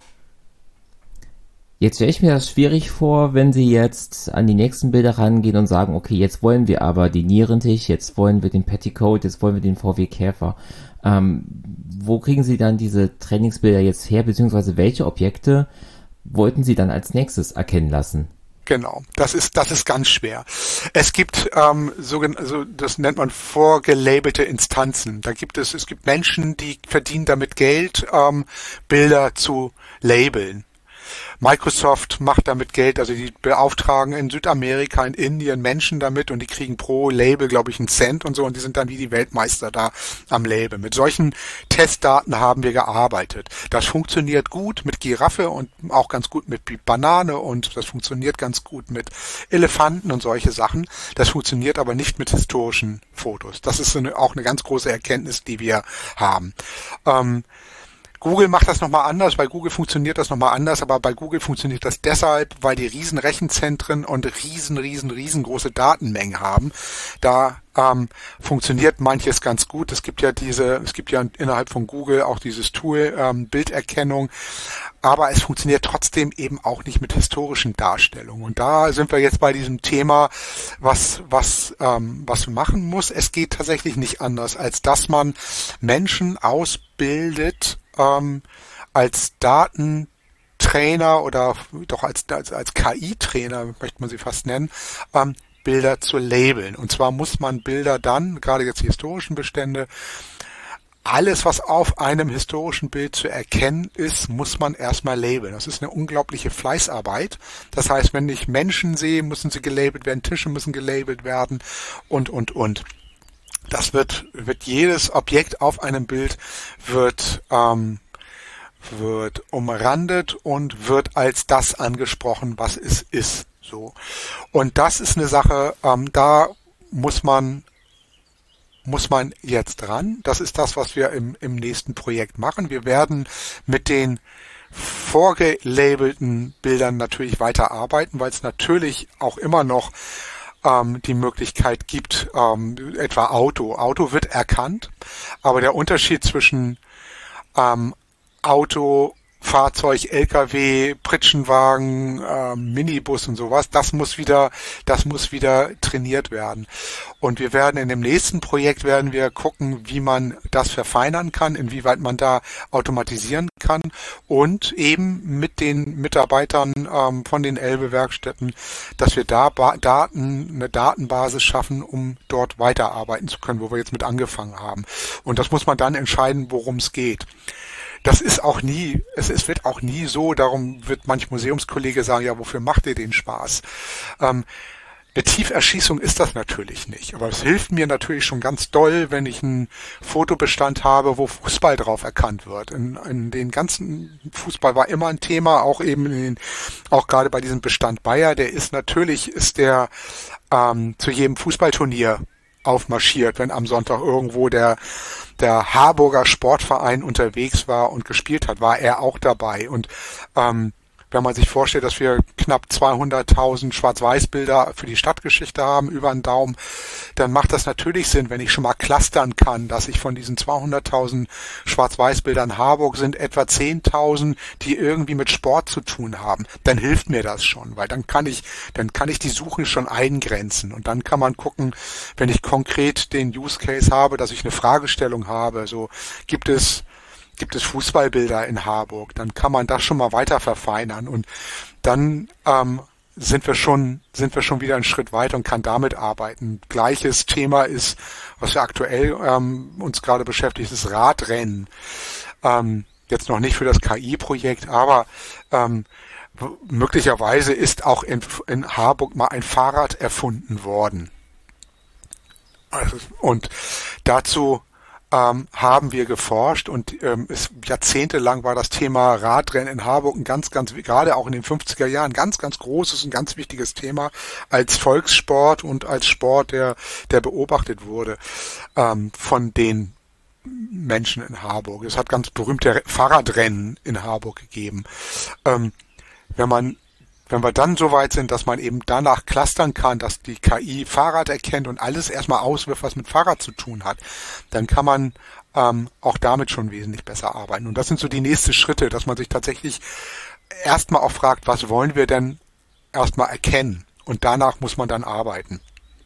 Jetzt stelle ich mir das schwierig vor, wenn Sie jetzt an die nächsten Bilder rangehen und sagen, okay, jetzt wollen wir aber den Nierentisch, jetzt wollen wir den Petticoat, jetzt wollen wir den VW Käfer. Wo kriegen Sie dann diese Trainingsbilder jetzt her, beziehungsweise welche Objekte wollten Sie dann als nächstes erkennen lassen? Genau, das ist ganz schwer. Es gibt das nennt man vorgelabelte Instanzen. Es gibt Menschen, die verdienen damit Geld, Bilder zu labeln. Microsoft macht damit Geld, also die beauftragen in Südamerika, in Indien Menschen damit und die kriegen pro Label, glaube ich, einen Cent und so und die sind dann wie die Weltmeister da am Label. Mit solchen Testdaten haben wir gearbeitet. Das funktioniert gut mit Giraffe und auch ganz gut mit Banane und das funktioniert ganz gut mit Elefanten und solche Sachen. Das funktioniert aber nicht mit historischen Fotos. Das ist auch eine ganz große Erkenntnis, die wir haben. Google macht das nochmal anders, bei Google funktioniert das nochmal anders, aber bei Google funktioniert das deshalb, weil die riesen Rechenzentren und riesengroße Datenmengen haben. Da funktioniert manches ganz gut. Es gibt ja innerhalb von Google auch dieses Tool, Bilderkennung, aber es funktioniert trotzdem eben auch nicht mit historischen Darstellungen. Und da sind wir jetzt bei diesem Thema, was man machen muss. Es geht tatsächlich nicht anders, als dass man Menschen ausbildet, als Datentrainer oder doch als KI-Trainer, möchte man sie fast nennen, Bilder zu labeln. Und zwar muss man Bilder dann, gerade jetzt die historischen Bestände, alles, was auf einem historischen Bild zu erkennen ist, muss man erstmal labeln. Das ist eine unglaubliche Fleißarbeit. Das heißt, wenn ich Menschen sehe, müssen sie gelabelt werden, Tische müssen gelabelt werden und. Das wird jedes Objekt auf einem Bild wird umrandet und wird als das angesprochen, was es ist. So. Und das ist eine Sache, da muss man jetzt dran. Das ist das, was wir im nächsten Projekt machen. Wir werden mit den vorgelabelten Bildern natürlich weiterarbeiten, weil es natürlich auch immer noch die Möglichkeit gibt, etwa Auto wird erkannt, aber der Unterschied zwischen Auto Fahrzeug, LKW, Pritschenwagen, Minibus und sowas, das muss wieder trainiert werden. Und wir werden in dem nächsten Projekt werden wir gucken, wie man das verfeinern kann, inwieweit man da automatisieren kann und eben mit den Mitarbeitern von den Elbe-Werkstätten, dass wir da eine Datenbasis schaffen, um dort weiterarbeiten zu können, wo wir jetzt mit angefangen haben. Und das muss man dann entscheiden, worum es geht. Das ist auch nie, es wird auch nie so, darum wird manch Museumskollege sagen, ja, wofür macht ihr den Spaß? Eine Tieferschießung ist das natürlich nicht, aber es hilft mir natürlich schon ganz doll, wenn ich einen Fotobestand habe, wo Fußball drauf erkannt wird. In den ganzen Fußball war immer ein Thema, auch eben auch gerade bei diesem Bestand Bayer, ist der zu jedem Fußballturnier aufmarschiert, wenn am Sonntag irgendwo der Harburger Sportverein unterwegs war und gespielt hat, war er auch dabei. Und wenn man sich vorstellt, dass wir knapp 200.000 Schwarz-Weiß-Bilder für die Stadtgeschichte haben, über den Daumen, dann macht das natürlich Sinn, wenn ich schon mal clustern kann, dass ich von diesen 200.000 Schwarz-Weiß-Bildern Harburg sind etwa 10.000, die irgendwie mit Sport zu tun haben. Dann hilft mir das schon, weil dann kann ich die Suche schon eingrenzen und dann kann man gucken, wenn ich konkret den Use Case habe, dass ich eine Fragestellung habe, so gibt es Fußballbilder in Harburg, dann kann man das schon mal weiter verfeinern und dann sind wir schon wieder einen Schritt weiter und kann damit arbeiten. Gleiches Thema ist, was wir aktuell uns gerade beschäftigt, ist Radrennen. Jetzt noch nicht für das KI-Projekt, aber möglicherweise ist auch in Harburg mal ein Fahrrad erfunden worden. Und dazu haben wir geforscht und jahrzehntelang war das Thema Radrennen in Harburg ein ganz, gerade auch in den 50er Jahren, ganz, ganz großes und ganz wichtiges Thema als Volkssport und als Sport, der beobachtet wurde von den Menschen in Harburg. Es hat ganz berühmte Fahrradrennen in Harburg gegeben. Wenn wir dann so weit sind, dass man eben danach clustern kann, dass die KI Fahrrad erkennt und alles erstmal auswirft, was mit Fahrrad zu tun hat, dann kann man auch damit schon wesentlich besser arbeiten. Und das sind so die nächsten Schritte, dass man sich tatsächlich erstmal auch fragt, was wollen wir denn erstmal erkennen? Und danach muss man dann arbeiten.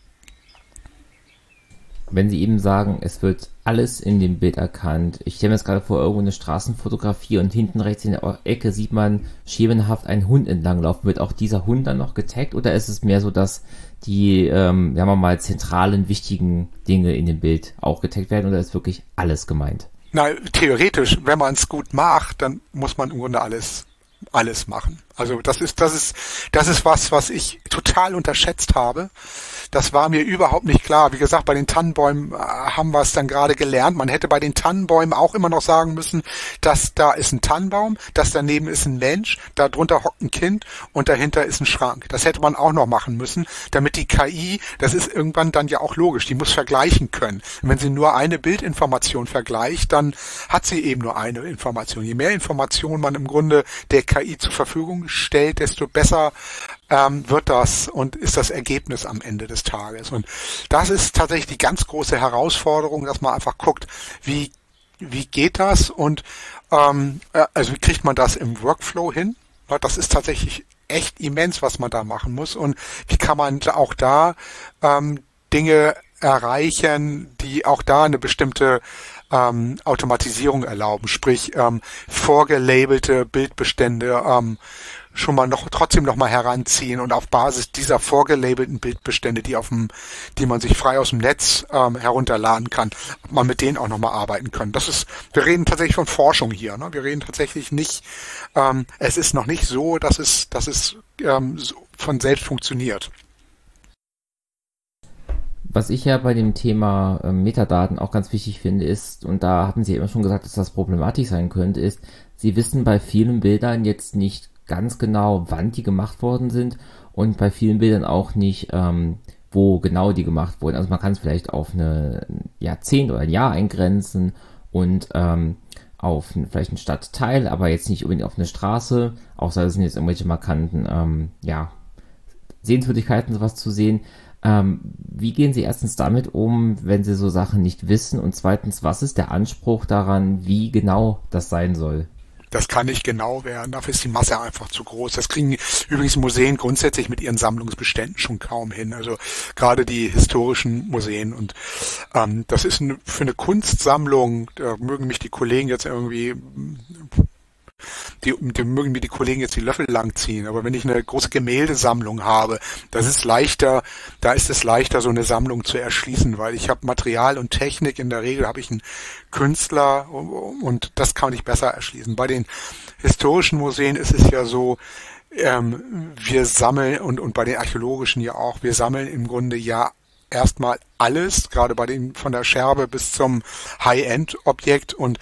Wenn Sie eben sagen, es wird alles in dem Bild erkannt. Ich stelle mir jetzt gerade vor, irgendwo eine Straßenfotografie und hinten rechts in der Ecke sieht man schemenhaft einen Hund entlanglaufen. Wird auch dieser Hund dann noch getaggt oder ist es mehr so, dass die, sagen wir mal, zentralen, wichtigen Dinge in dem Bild auch getaggt werden oder ist wirklich alles gemeint? Na, theoretisch, wenn man es gut macht, dann muss man im Grunde alles machen. Also das ist was ich total unterschätzt habe. Das war mir überhaupt nicht klar. Wie gesagt, bei den Tannenbäumen haben wir es dann gerade gelernt. Man hätte bei den Tannenbäumen auch immer noch sagen müssen, dass da ist ein Tannenbaum, dass daneben ist ein Mensch, da drunter hockt ein Kind und dahinter ist ein Schrank. Das hätte man auch noch machen müssen, damit die KI, das ist irgendwann dann ja auch logisch, die muss vergleichen können. Und wenn sie nur eine Bildinformation vergleicht, dann hat sie eben nur eine Information. Je mehr Information man im Grunde der KI zur Verfügung stellt, desto besser wird das und ist das Ergebnis am Ende des Tages. Und das ist tatsächlich die ganz große Herausforderung, dass man einfach guckt, wie geht das und also wie kriegt man das im Workflow hin? Das ist tatsächlich echt immens, was man da machen muss. Und wie kann man auch da Dinge erreichen, die auch da eine bestimmte Automatisierung erlauben, sprich vorgelabelte Bildbestände schon mal trotzdem noch mal heranziehen und auf Basis dieser vorgelabelten Bildbestände, die man sich frei aus dem Netz herunterladen kann, man mit denen auch noch mal arbeiten können. Wir reden tatsächlich von Forschung hier, ne? Wir reden tatsächlich nicht, es ist noch nicht so, dass es so von selbst funktioniert. Was ich ja bei dem Thema Metadaten auch ganz wichtig finde ist, und da hatten Sie immer schon gesagt, dass das problematisch sein könnte, ist, Sie wissen bei vielen Bildern jetzt nicht ganz genau, wann die gemacht worden sind und bei vielen Bildern auch nicht, wo genau die gemacht wurden. Also man kann es vielleicht auf eine Jahrzehnt oder ein Jahr eingrenzen und auf vielleicht einen Stadtteil, aber jetzt nicht unbedingt auf eine Straße, außer es sind jetzt irgendwelche markanten Sehenswürdigkeiten, sowas zu sehen. Wie gehen Sie erstens damit um, wenn Sie so Sachen nicht wissen? Und zweitens, was ist der Anspruch daran, wie genau das sein soll? Das kann nicht genau werden, dafür ist die Masse einfach zu groß. Das kriegen übrigens Museen grundsätzlich mit ihren Sammlungsbeständen schon kaum hin. Also gerade die historischen Museen. Und das ist für eine Kunstsammlung, da mögen mich die Kollegen jetzt irgendwie mögen mir die Kollegen jetzt die Löffel langziehen, aber wenn ich eine große Gemäldesammlung habe, da ist es leichter, so eine Sammlung zu erschließen, weil ich habe Material und Technik, in der Regel habe ich einen Künstler und das kann ich besser erschließen. Bei den historischen Museen ist es ja so, wir sammeln und bei den archäologischen ja auch, wir sammeln im Grunde ja erstmal alles, gerade bei den von der Scherbe bis zum High-End-Objekt und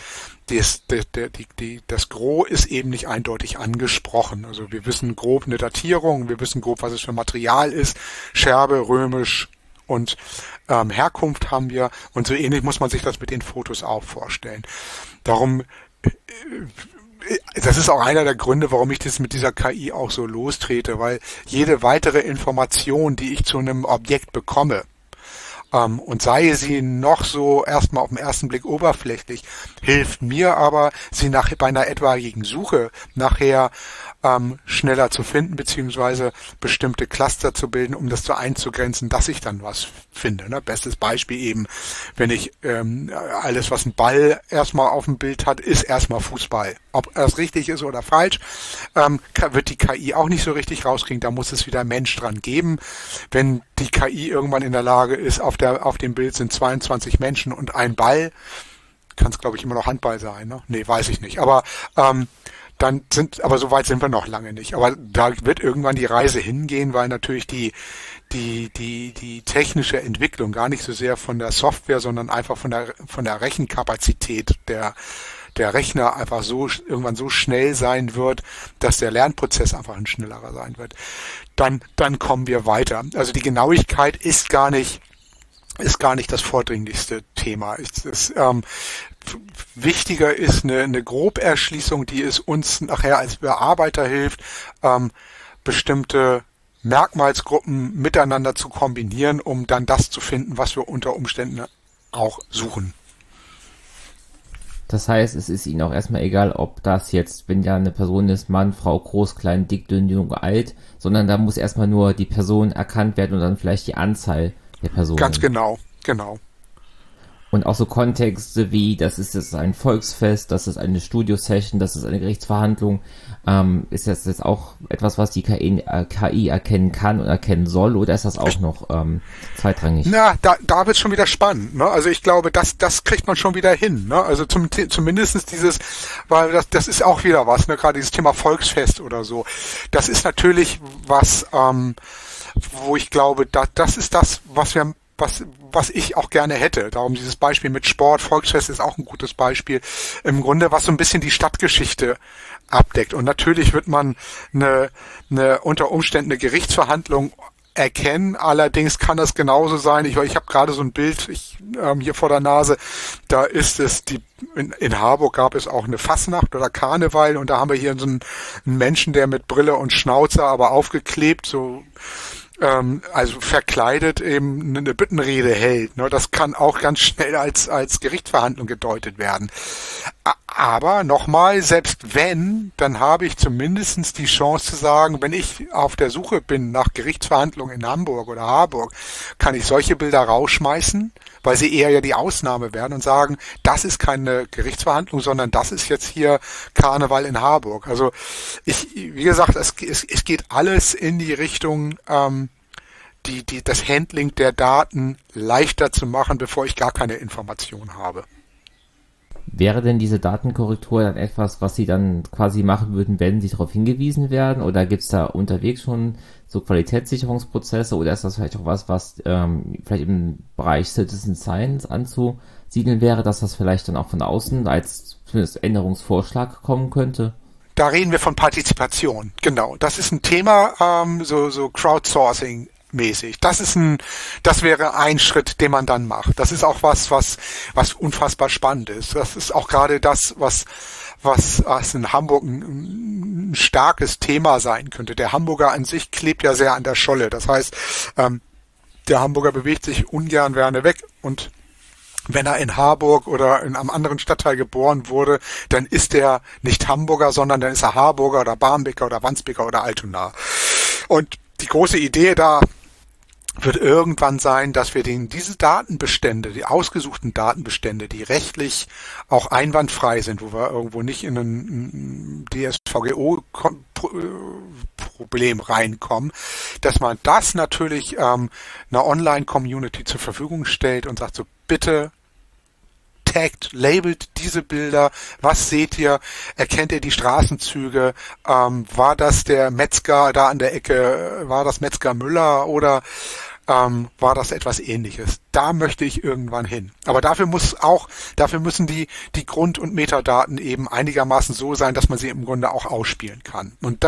das Gros ist eben nicht eindeutig angesprochen. Also wir wissen grob eine Datierung, wir wissen grob, was es für Material ist, Scherbe, römisch und Herkunft haben wir und so ähnlich muss man sich das mit den Fotos auch vorstellen. Darum, das ist auch einer der Gründe, warum ich das mit dieser KI auch so lostrete, weil jede weitere Information, die ich zu einem Objekt bekomme, und sei sie noch so erstmal auf den ersten Blick oberflächlich, hilft mir aber, sie bei einer etwaigen Suche nachher schneller zu finden, beziehungsweise bestimmte Cluster zu bilden, um das so einzugrenzen, dass ich dann was finde. Ne? Bestes Beispiel eben, wenn ich alles, was ein Ball erstmal auf dem Bild hat, ist erstmal Fußball. Ob das richtig ist oder falsch, wird die KI auch nicht so richtig rauskriegen. Da muss es wieder ein Mensch dran geben. Wenn die KI irgendwann in der Lage ist, auf dem Bild sind 22 Menschen und ein Ball, kann es glaube ich immer noch Handball sein, ne? Nee, weiß ich nicht. Aber aber so weit sind wir noch lange nicht. Aber da wird irgendwann die Reise hingehen, weil natürlich die technische Entwicklung gar nicht so sehr von der Software, sondern einfach von der Rechenkapazität der Rechner einfach irgendwann so schnell sein wird, dass der Lernprozess einfach ein schnellerer sein wird. Dann kommen wir weiter. Also die Genauigkeit ist gar nicht das vordringlichste Thema. Wichtiger ist eine Groberschließung, die es uns nachher als Bearbeiter hilft, bestimmte Merkmalsgruppen miteinander zu kombinieren, um dann das zu finden, was wir unter Umständen auch suchen. Das heißt, es ist Ihnen auch erstmal egal, ob das jetzt, wenn ja eine Person ist, Mann, Frau, groß, klein, dick, dünn, jung, alt, sondern da muss erstmal nur die Person erkannt werden und dann vielleicht die Anzahl der Personen. Ganz genau. Und auch so Kontexte wie, das ist jetzt ein Volksfest, das ist eine Studio-Session, das ist eine Gerichtsverhandlung. Ist das jetzt auch etwas, was die KI erkennen kann und erkennen soll, oder ist das auch noch zweitrangig? Na, da wird es schon wieder spannend. Ne? Also ich glaube, das kriegt man schon wieder hin. Ne? Also zumindest dieses, weil das ist auch wieder was, ne? Gerade dieses Thema Volksfest oder so. Das ist natürlich was, wo ich glaube, das ist das, was ich auch gerne hätte. Darum dieses Beispiel mit Sport, Volksfest ist auch ein gutes Beispiel. Im Grunde, was so ein bisschen die Stadtgeschichte abdeckt. Und natürlich wird man eine unter Umständen eine Gerichtsverhandlung erkennen. Allerdings kann das genauso sein. Ich habe gerade so ein Bild hier vor der Nase. Da ist es in Harburg gab es auch eine Fastnacht oder Karneval und da haben wir hier so einen Menschen, der mit Brille und Schnauzer, aber aufgeklebt, so also verkleidet eben eine Büttenrede hält. Ne? Das kann auch ganz schnell als Gerichtsverhandlung gedeutet werden. Aber nochmal, selbst wenn, dann habe ich zumindest die Chance zu sagen, wenn ich auf der Suche bin nach Gerichtsverhandlungen in Hamburg oder Harburg, kann ich solche Bilder rausschmeißen, weil sie eher ja die Ausnahme werden und sagen, das ist keine Gerichtsverhandlung, sondern das ist jetzt hier Karneval in Harburg. Also wie gesagt, es geht alles in die Richtung, das Handling der Daten leichter zu machen, bevor ich gar keine Information habe. Wäre denn diese Datenkorrektur dann etwas, was Sie dann quasi machen würden, wenn Sie darauf hingewiesen werden? Oder gibt es da unterwegs schon so Qualitätssicherungsprozesse? Oder ist das vielleicht auch was vielleicht im Bereich Citizen Science anzusiedeln wäre, dass das vielleicht dann auch von außen als zumindest Änderungsvorschlag kommen könnte? Da reden wir von Partizipation, genau. Das ist ein Thema, so Crowdsourcing mäßig. Das wäre ein Schritt, den man dann macht. Das ist auch was unfassbar spannend ist. Das ist auch gerade das, was in Hamburg ein starkes Thema sein könnte. Der Hamburger an sich klebt ja sehr an der Scholle. Das heißt, der Hamburger bewegt sich ungern gerne weg und wenn er in Harburg oder in einem anderen Stadtteil geboren wurde, dann ist er nicht Hamburger, sondern dann ist er Harburger oder Barmbeker oder Wandsbeker oder Altona. Und die große Idee da wird irgendwann sein, dass wir diese Datenbestände, die ausgesuchten Datenbestände, die rechtlich auch einwandfrei sind, wo wir irgendwo nicht in ein DSVGO-Problem reinkommen, dass man das natürlich einer Online-Community zur Verfügung stellt und sagt so, bitte taggt, labelt diese Bilder, was seht ihr, erkennt ihr die Straßenzüge, war das der Metzger da an der Ecke, war das Metzger Müller oder war das etwas Ähnliches. Da möchte ich irgendwann hin. Aber dafür müssen die Grund- und Metadaten eben einigermaßen so sein, dass man sie im Grunde auch ausspielen kann. Und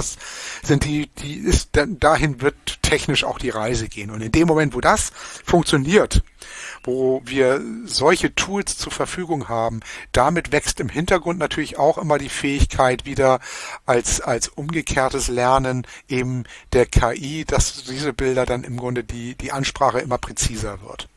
dahin wird technisch auch die Reise gehen. Und in dem Moment, wo das funktioniert, wo wir solche Tools zur Verfügung haben, damit wächst im Hintergrund natürlich auch immer die Fähigkeit wieder als umgekehrtes Lernen eben der KI, dass diese Bilder dann im Grunde die Ansprache immer präziser wird.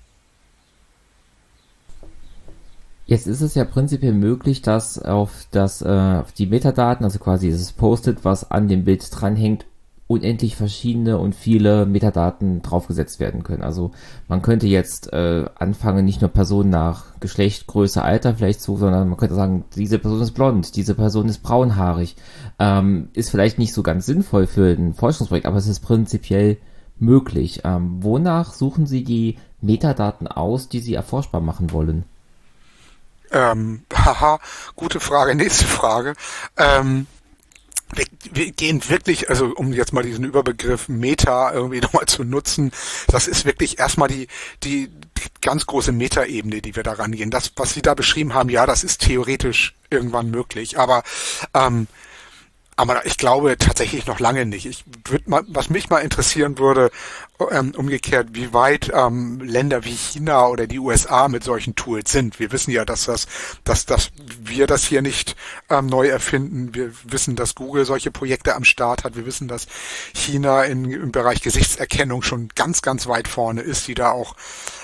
Jetzt ist es ja prinzipiell möglich, dass auf die Metadaten, also quasi dieses Post-it, was an dem Bild dranhängt, unendlich verschiedene und viele Metadaten draufgesetzt werden können. Also man könnte jetzt anfangen, nicht nur Personen nach Geschlecht, Größe, Alter vielleicht sondern man könnte sagen, diese Person ist blond, diese Person ist braunhaarig. Ist vielleicht nicht so ganz sinnvoll für ein Forschungsprojekt, aber es ist prinzipiell möglich. Wonach suchen Sie die Metadaten aus, die Sie erforschbar machen wollen? Gute Frage. Nächste Frage. Wir gehen wirklich, also um jetzt mal diesen Überbegriff Meta irgendwie nochmal zu nutzen, das ist wirklich erstmal die ganz große Metaebene, die wir da rangehen. Das, was Sie da beschrieben haben, ja, das ist theoretisch irgendwann möglich, aber ich glaube tatsächlich noch lange nicht. Was mich mal interessieren würde, umgekehrt, wie weit Länder wie China oder die USA mit solchen Tools sind. Wir wissen ja, dass wir das hier nicht neu erfinden. Wir wissen, dass Google solche Projekte am Start hat. Wir wissen, dass China im Bereich Gesichtserkennung schon ganz, ganz weit vorne ist, die da auch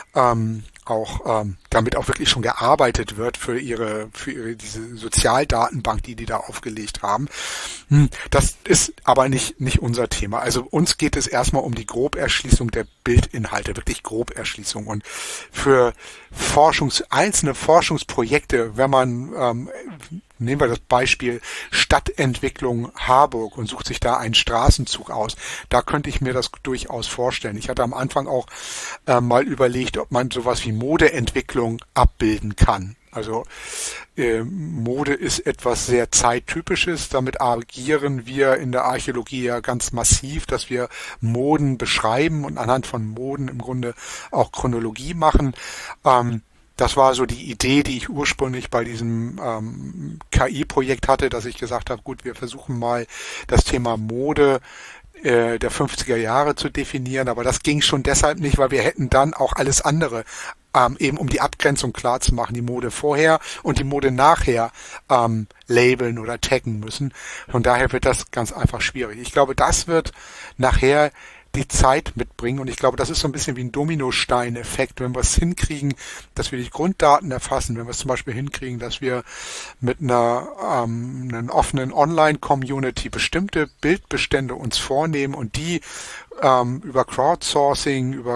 damit auch wirklich schon gearbeitet wird für ihre diese Sozialdatenbank, die da aufgelegt haben. Das ist aber nicht unser Thema. Also uns geht es erstmal um die Groberschließung der Bildinhalte, wirklich Groberschließung. Und für einzelne Forschungsprojekte, wenn man nehmen wir das Beispiel Stadtentwicklung Harburg und sucht sich da einen Straßenzug aus. Da könnte ich mir das durchaus vorstellen. Ich hatte am Anfang auch mal überlegt, ob man sowas wie Modeentwicklung abbilden kann. Also Mode ist etwas sehr Zeittypisches. Damit agieren wir in der Archäologie ja ganz massiv, dass wir Moden beschreiben und anhand von Moden im Grunde auch Chronologie machen. Das war so die Idee, die ich ursprünglich bei diesem KI-Projekt hatte, dass ich gesagt habe, gut, wir versuchen mal das Thema Mode der 50er Jahre zu definieren, aber das ging schon deshalb nicht, weil wir hätten dann auch alles andere, eben um die Abgrenzung klar zu machen, die Mode vorher und die Mode nachher labeln oder taggen müssen. Von daher wird das ganz einfach schwierig. Ich glaube, das wird nachher die Zeit mitbringen und ich glaube, das ist so ein bisschen wie ein Dominostein-Effekt, wenn wir es hinkriegen, dass wir die Grunddaten erfassen, wenn wir es zum Beispiel hinkriegen, dass wir mit einer offenen Online-Community bestimmte Bildbestände uns vornehmen und die über Crowdsourcing, über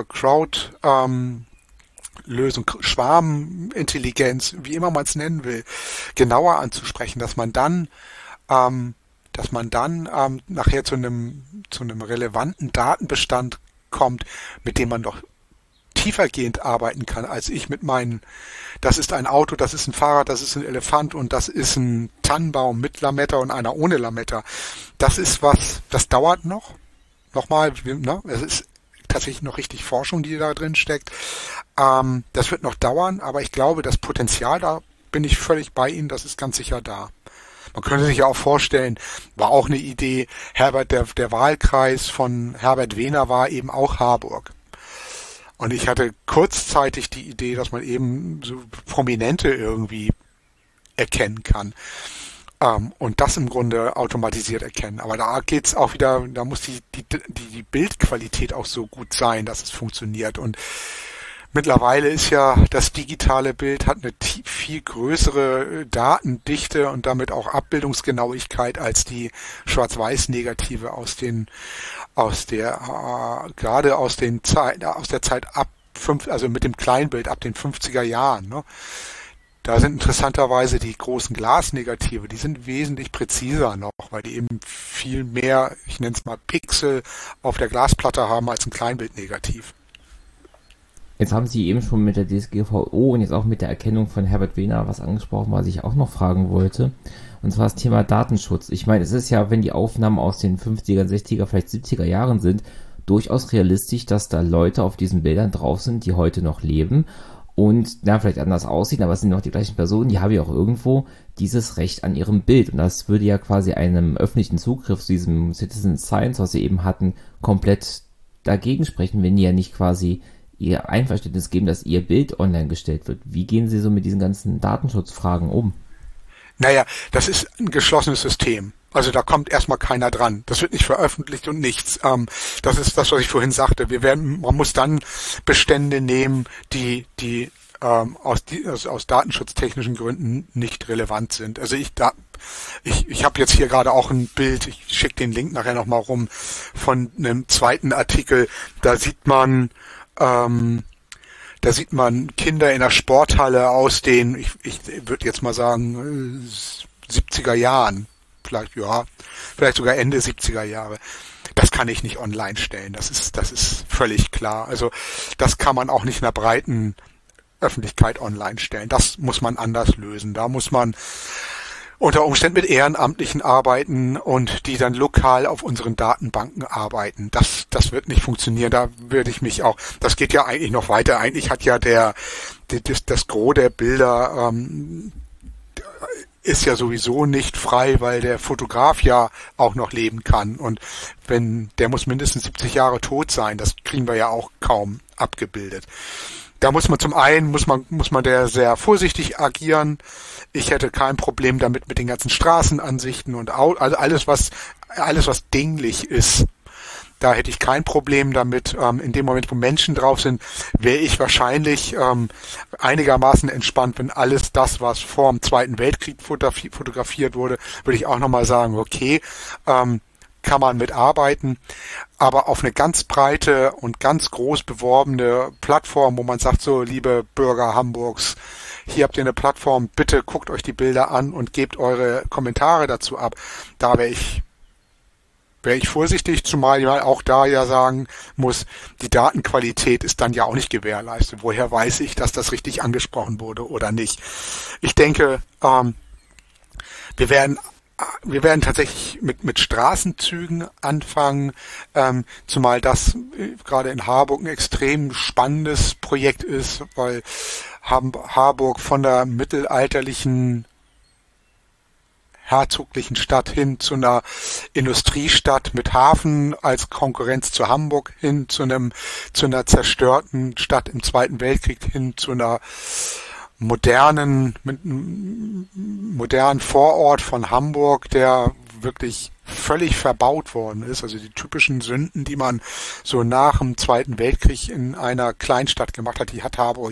Lösung, Schwarmintelligenz, wie immer man es nennen will, genauer anzusprechen, dass man dann nachher zu einem relevanten Datenbestand kommt, mit dem man doch tiefergehend arbeiten kann, als ich mit das ist ein Auto, das ist ein Fahrrad, das ist ein Elefant und das ist ein Tannenbaum mit Lametta und einer ohne Lametta. Das ist das dauert noch. Nochmal, ne? Es ist tatsächlich noch richtig Forschung, die da drin steckt. Das wird noch dauern, aber ich glaube, das Potenzial, da bin ich völlig bei Ihnen, das ist ganz sicher da. Man könnte sich ja auch vorstellen, war auch eine Idee, der Wahlkreis von Herbert Wehner war eben auch Harburg. Und ich hatte kurzzeitig die Idee, dass man eben so Prominente irgendwie erkennen kann. Und das im Grunde automatisiert erkennen. Aber da geht's auch wieder, da muss die Bildqualität auch so gut sein, dass es funktioniert. Und Mittlerweile ist ja das digitale Bild hat eine viel größere Datendichte und damit auch Abbildungsgenauigkeit als die Schwarz-Weiß-Negative gerade aus der Zeit ab also mit dem Kleinbild ab den 50er Jahren, ne? Da sind interessanterweise die großen Glasnegative, die sind wesentlich präziser noch, weil die eben viel mehr, ich nenne es mal Pixel auf der Glasplatte haben als ein Kleinbildnegativ. Jetzt haben Sie eben schon mit der DSGVO und jetzt auch mit der Erkennung von Herbert Wehner was angesprochen, was ich auch noch fragen wollte. Und zwar das Thema Datenschutz. Ich meine, es ist ja, wenn die Aufnahmen aus den 50er, 60er, vielleicht 70er Jahren sind, durchaus realistisch, dass da Leute auf diesen Bildern drauf sind, die heute noch leben und vielleicht anders aussehen, aber es sind noch die gleichen Personen, die haben ja auch irgendwo dieses Recht an ihrem Bild. Und das würde ja quasi einem öffentlichen Zugriff zu diesem Citizen Science, was sie eben hatten, komplett dagegen sprechen, wenn die ja nicht quasi ihr Einverständnis geben, dass ihr Bild online gestellt wird. Wie gehen Sie so mit diesen ganzen Datenschutzfragen um? Naja, das ist ein geschlossenes System. Also da kommt erstmal keiner dran. Das wird nicht veröffentlicht und nichts. Das ist das, was ich vorhin sagte. Man muss dann Bestände nehmen, die aus datenschutztechnischen Gründen nicht relevant sind. Also ich habe jetzt hier gerade auch ein Bild, ich schicke den Link nachher nochmal rum, von einem zweiten Artikel. Da sieht man Kinder in der Sporthalle aus den, ich würde jetzt mal sagen, 70er Jahren. Vielleicht sogar Ende 70er Jahre. Das kann ich nicht online stellen. Das ist völlig klar. Also das kann man auch nicht einer breiten Öffentlichkeit online stellen. Das muss man anders lösen. Da muss man unter Umständen mit Ehrenamtlichen arbeiten und die dann lokal auf unseren Datenbanken arbeiten. Das wird nicht funktionieren. Da würde ich mich auch, das geht ja eigentlich noch weiter. Eigentlich hat ja das Gros der Bilder ist ja sowieso nicht frei, weil der Fotograf ja auch noch leben kann. Und der muss mindestens 70 Jahre tot sein. Das kriegen wir ja auch kaum abgebildet. Da muss man muss man der sehr vorsichtig agieren. Ich hätte kein Problem damit mit den ganzen Straßenansichten und also alles was dinglich ist. Da hätte ich kein Problem damit. In dem Moment, wo Menschen drauf sind, wäre ich wahrscheinlich einigermaßen entspannt, wenn alles das, was vor dem Zweiten Weltkrieg fotografiert wurde, würde ich auch nochmal sagen, okay, kann man mitarbeiten. Aber auf eine ganz breite und ganz groß beworbene Plattform, wo man sagt, so, liebe Bürger Hamburgs, hier habt ihr eine Plattform, bitte guckt euch die Bilder an und gebt eure Kommentare dazu ab. Da wäre ich vorsichtig, zumal ich auch da ja sagen muss, die Datenqualität ist dann ja auch nicht gewährleistet. Woher weiß ich, dass das richtig angesprochen wurde oder nicht? Ich denke, wir werden tatsächlich mit Straßenzügen anfangen, zumal das gerade in Harburg ein extrem spannendes Projekt ist, weil Harburg von der mittelalterlichen herzoglichen Stadt hin zu einer Industriestadt mit Hafen als Konkurrenz zu Hamburg hin zu einer zerstörten Stadt im Zweiten Weltkrieg hin zu einer modernen Vorort von Hamburg, der wirklich völlig verbaut worden ist. Also die typischen Sünden, die man so nach dem Zweiten Weltkrieg in einer Kleinstadt gemacht hat, die hat Harburg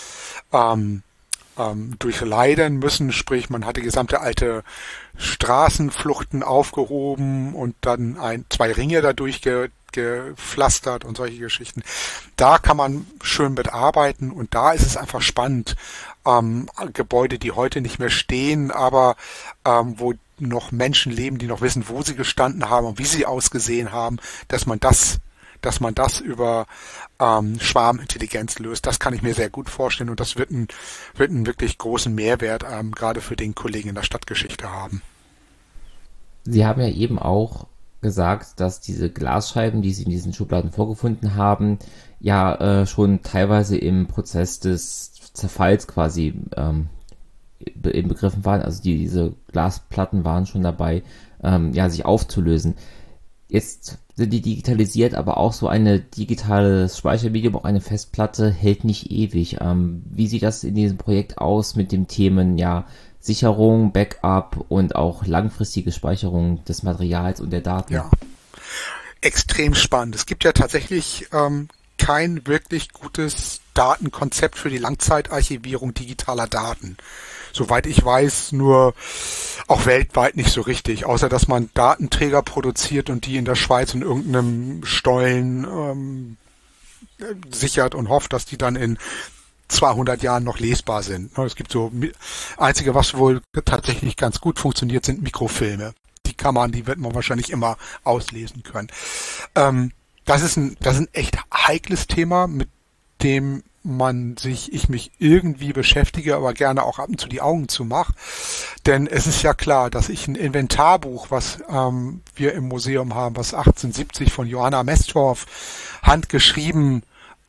durchleiden müssen, sprich man hatte gesamte alte Straßenfluchten aufgehoben und dann zwei Ringe dadurch gepflastert und solche Geschichten. Da kann man schön mit arbeiten und da ist es einfach spannend, Gebäude, die heute nicht mehr stehen, aber wo noch Menschen leben, die noch wissen, wo sie gestanden haben und wie sie ausgesehen haben, dass man das über Schwarmintelligenz löst. Das kann ich mir sehr gut vorstellen und das wird einen wirklich großen Mehrwert gerade für den Kollegen in der Stadtgeschichte haben. Sie haben ja eben auch gesagt, dass diese Glasscheiben, die Sie in diesen Schubladen vorgefunden haben, ja schon teilweise im Prozess des Zerfalls quasi inbegriffen waren. Also diese Glasplatten waren schon dabei, sich aufzulösen. Jetzt sind die digitalisiert, aber auch so eine digitales Speichermedium, auch eine Festplatte, hält nicht ewig. Wie sieht das in diesem Projekt aus mit den Themen Sicherung, Backup und auch langfristige Speicherung des Materials und der Daten? Ja, extrem spannend. Es gibt ja tatsächlich kein wirklich gutes Datenkonzept für die Langzeitarchivierung digitaler Daten. Soweit ich weiß, nur auch weltweit nicht so richtig, außer dass man Datenträger produziert und die in der Schweiz in irgendeinem Stollen sichert und hofft, dass die dann in 200 Jahren noch lesbar sind. Es gibt so, einzige, was wohl tatsächlich ganz gut funktioniert, sind Mikrofilme. Die wird man wahrscheinlich immer auslesen können. Das ist ein echt heikles Thema, mit dem ich mich irgendwie beschäftige, aber gerne auch ab und zu die Augen zumache. Denn es ist ja klar, dass ich ein Inventarbuch, was wir im Museum haben, was 1870 von Johanna Mestorf handgeschrieben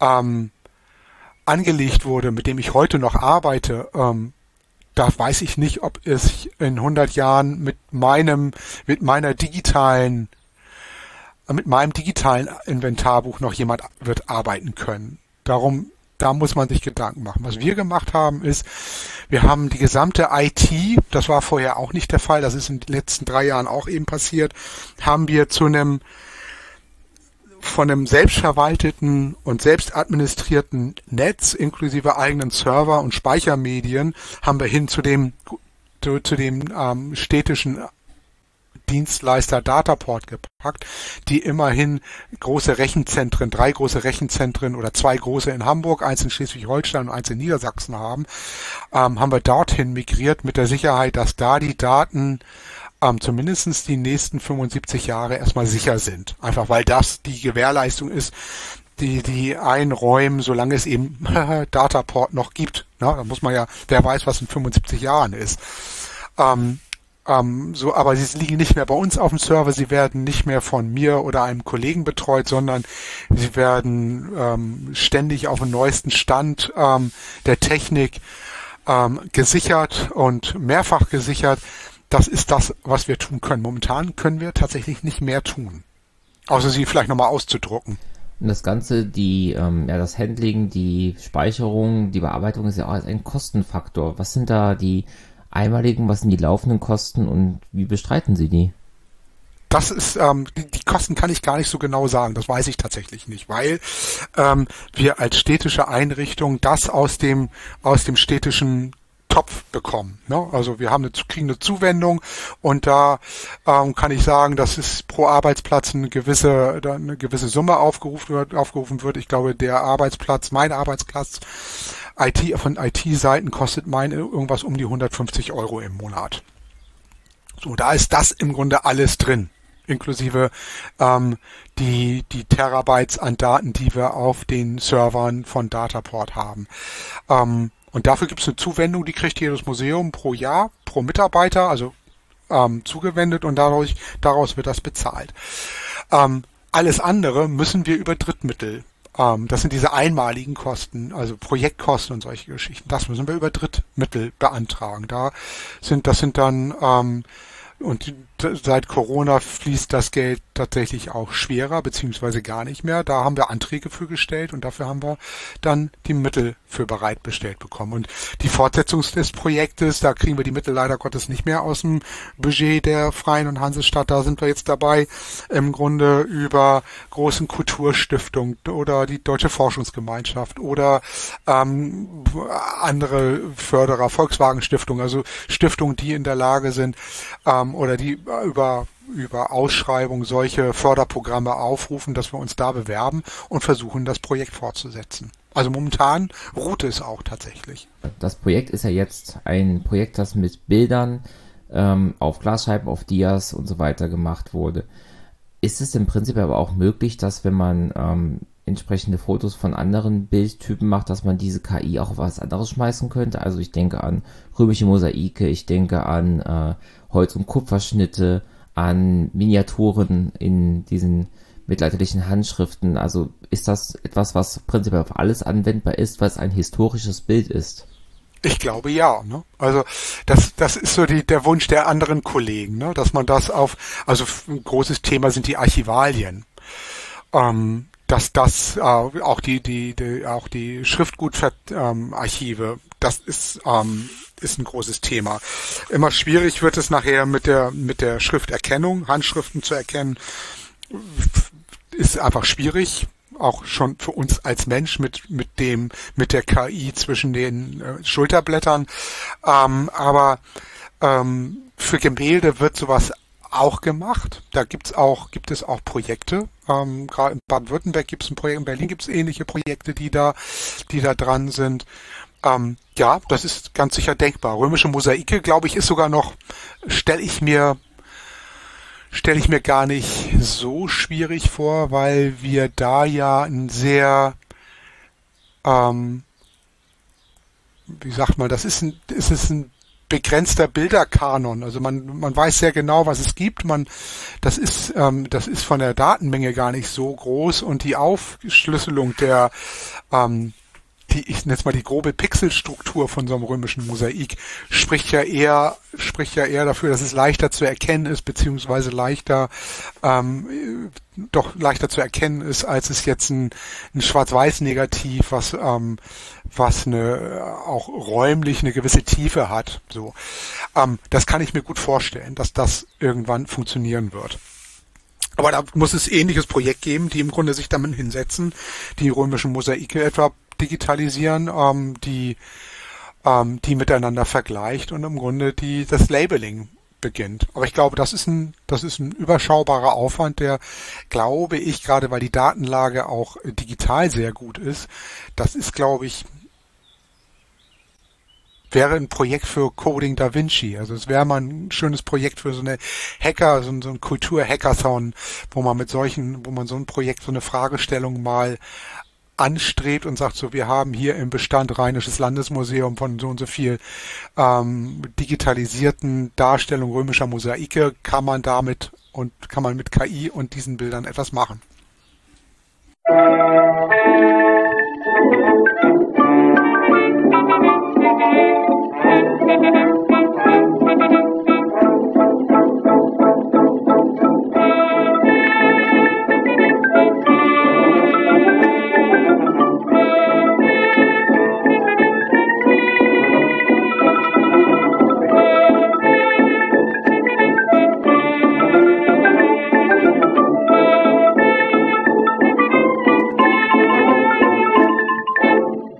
angelegt wurde, mit dem ich heute noch arbeite, da weiß ich nicht, ob es in 100 Jahren mit meinem digitalen Inventarbuch noch jemand wird arbeiten können. Darum, da muss man sich Gedanken machen. Was wir gemacht haben ist, wir haben die gesamte IT, das war vorher auch nicht der Fall, das ist in den letzten 3 Jahren auch eben passiert, haben wir von einem selbstverwalteten und selbstadministrierten Netz inklusive eigenen Server und Speichermedien haben wir hin zu dem städtischen Dienstleister Dataport gepackt, die immerhin 3 große Rechenzentren oder 2 große in Hamburg, eins in Schleswig-Holstein und eins in Niedersachsen haben wir dorthin migriert mit der Sicherheit, dass da die Daten zumindest die nächsten 75 Jahre erstmal sicher sind. Einfach weil das die Gewährleistung ist, die einräumen, solange es eben Dataport noch gibt. Na, da muss man ja, wer weiß, was in 75 Jahren ist. Aber sie liegen nicht mehr bei uns auf dem Server, sie werden nicht mehr von mir oder einem Kollegen betreut, sondern sie werden ständig auf dem neuesten Stand der Technik gesichert und mehrfach gesichert. Das ist das, was wir tun können. Momentan können wir tatsächlich nicht mehr tun. Außer sie vielleicht nochmal auszudrucken. Und das Ganze, das Handling, die Speicherung, die Bearbeitung ist ja auch ein Kostenfaktor. Was sind da die einmaligen, was sind die laufenden Kosten und wie bestreiten Sie die? Das ist, die Kosten kann ich gar nicht so genau sagen, das weiß ich tatsächlich nicht, weil wir als städtische Einrichtung das aus dem städtischen Topf bekommen. Ne? Also wir kriegen eine Zuwendung und da kann ich sagen, dass es pro Arbeitsplatz eine gewisse Summe aufgerufen wird. Ich glaube, mein Arbeitsplatz von IT-Seiten kostet irgendwas um die 150 € im Monat. So, da ist das im Grunde alles drin, inklusive die Terabytes an Daten, die wir auf den Servern von Dataport haben. Und dafür gibt es eine Zuwendung, die kriegt jedes Museum pro Jahr, pro Mitarbeiter, also zugewendet und daraus wird das bezahlt. Alles andere müssen wir über Drittmittel. Das sind diese einmaligen Kosten, also Projektkosten und solche Geschichten. Das müssen wir über Drittmittel beantragen. Das sind dann und seit Corona fließt das Geld tatsächlich auch schwerer, beziehungsweise gar nicht mehr. Da haben wir Anträge für gestellt und dafür haben wir dann die Mittel für bereitgestellt bekommen. Und die Fortsetzung des Projektes, da kriegen wir die Mittel leider Gottes nicht mehr aus dem Budget der Freien und Hansestadt. Da sind wir jetzt dabei, im Grunde über großen Kulturstiftungen oder die Deutsche Forschungsgemeinschaft oder andere Förderer, Volkswagen Stiftung, also Stiftungen, die in der Lage sind, oder die über Ausschreibung solche Förderprogramme aufrufen, dass wir uns da bewerben und versuchen, das Projekt fortzusetzen. Also momentan ruht es auch tatsächlich. Das Projekt ist ja jetzt ein Projekt, das mit Bildern auf Glasscheiben, auf Dias und so weiter gemacht wurde. Ist es im Prinzip aber auch möglich, dass wenn man entsprechende Fotos von anderen Bildtypen macht, dass man diese KI auch auf was anderes schmeißen könnte? Also ich denke an römische Mosaike, ich denke an Holz- und Kupferschnitte, an Miniaturen in diesen mittelalterlichen Handschriften. Also ist das etwas, was prinzipiell auf alles anwendbar ist, weil es ein historisches Bild ist? Ich glaube ja. Ne? Also das ist so der Wunsch der anderen Kollegen, ne? Dass man das also ein großes Thema sind die Archivalien. Dass das auch die Schriftgutarchive, das ist ein großes Thema. Immer schwierig wird es nachher mit der Schrifterkennung, Handschriften zu erkennen, ist einfach schwierig. auch schon für uns als Mensch mit der KI zwischen den Schulterblättern. Aber für Gemälde wird sowas auch gemacht. Da gibt es auch Projekte. Gerade in Baden-Württemberg gibt es ein Projekt, in Berlin gibt es ähnliche Projekte, die da dran sind. Ja, das ist ganz sicher denkbar. Römische Mosaike, glaube ich, ist sogar noch, stelle ich mir gar nicht so schwierig vor, weil wir da ja ein sehr, wie sagt man, es ist ein begrenzter Bilderkanon. Also man weiß sehr genau, was es gibt. Das ist von der Datenmenge gar nicht so groß und die Aufschlüsselung ich nenne es mal die grobe Pixelstruktur von so einem römischen Mosaik spricht ja eher dafür, dass es leichter zu erkennen ist, beziehungsweise leichter zu erkennen ist, als es jetzt ein Schwarz-Weiß-Negativ, was auch räumlich eine gewisse Tiefe hat. So, das kann ich mir gut vorstellen, dass das irgendwann funktionieren wird. Aber da muss es ähnliches Projekt geben, die im Grunde sich damit hinsetzen, die römischen Mosaike etwa digitalisieren, die miteinander vergleicht und im Grunde das Labeling beginnt. Aber ich glaube, das ist ein überschaubarer Aufwand, der, glaube ich, gerade weil die Datenlage auch digital sehr gut ist, das ist, glaube ich, wäre ein Projekt für Coding Da Vinci. Also es wäre mal ein schönes Projekt für so eine so ein Kultur-Hackathon, wo man so ein Projekt, so eine Fragestellung mal anstrebt und sagt so, wir haben hier im Bestand Rheinisches Landesmuseum von so und so viel digitalisierten Darstellungen römischer Mosaike, kann man mit KI und diesen Bildern etwas machen.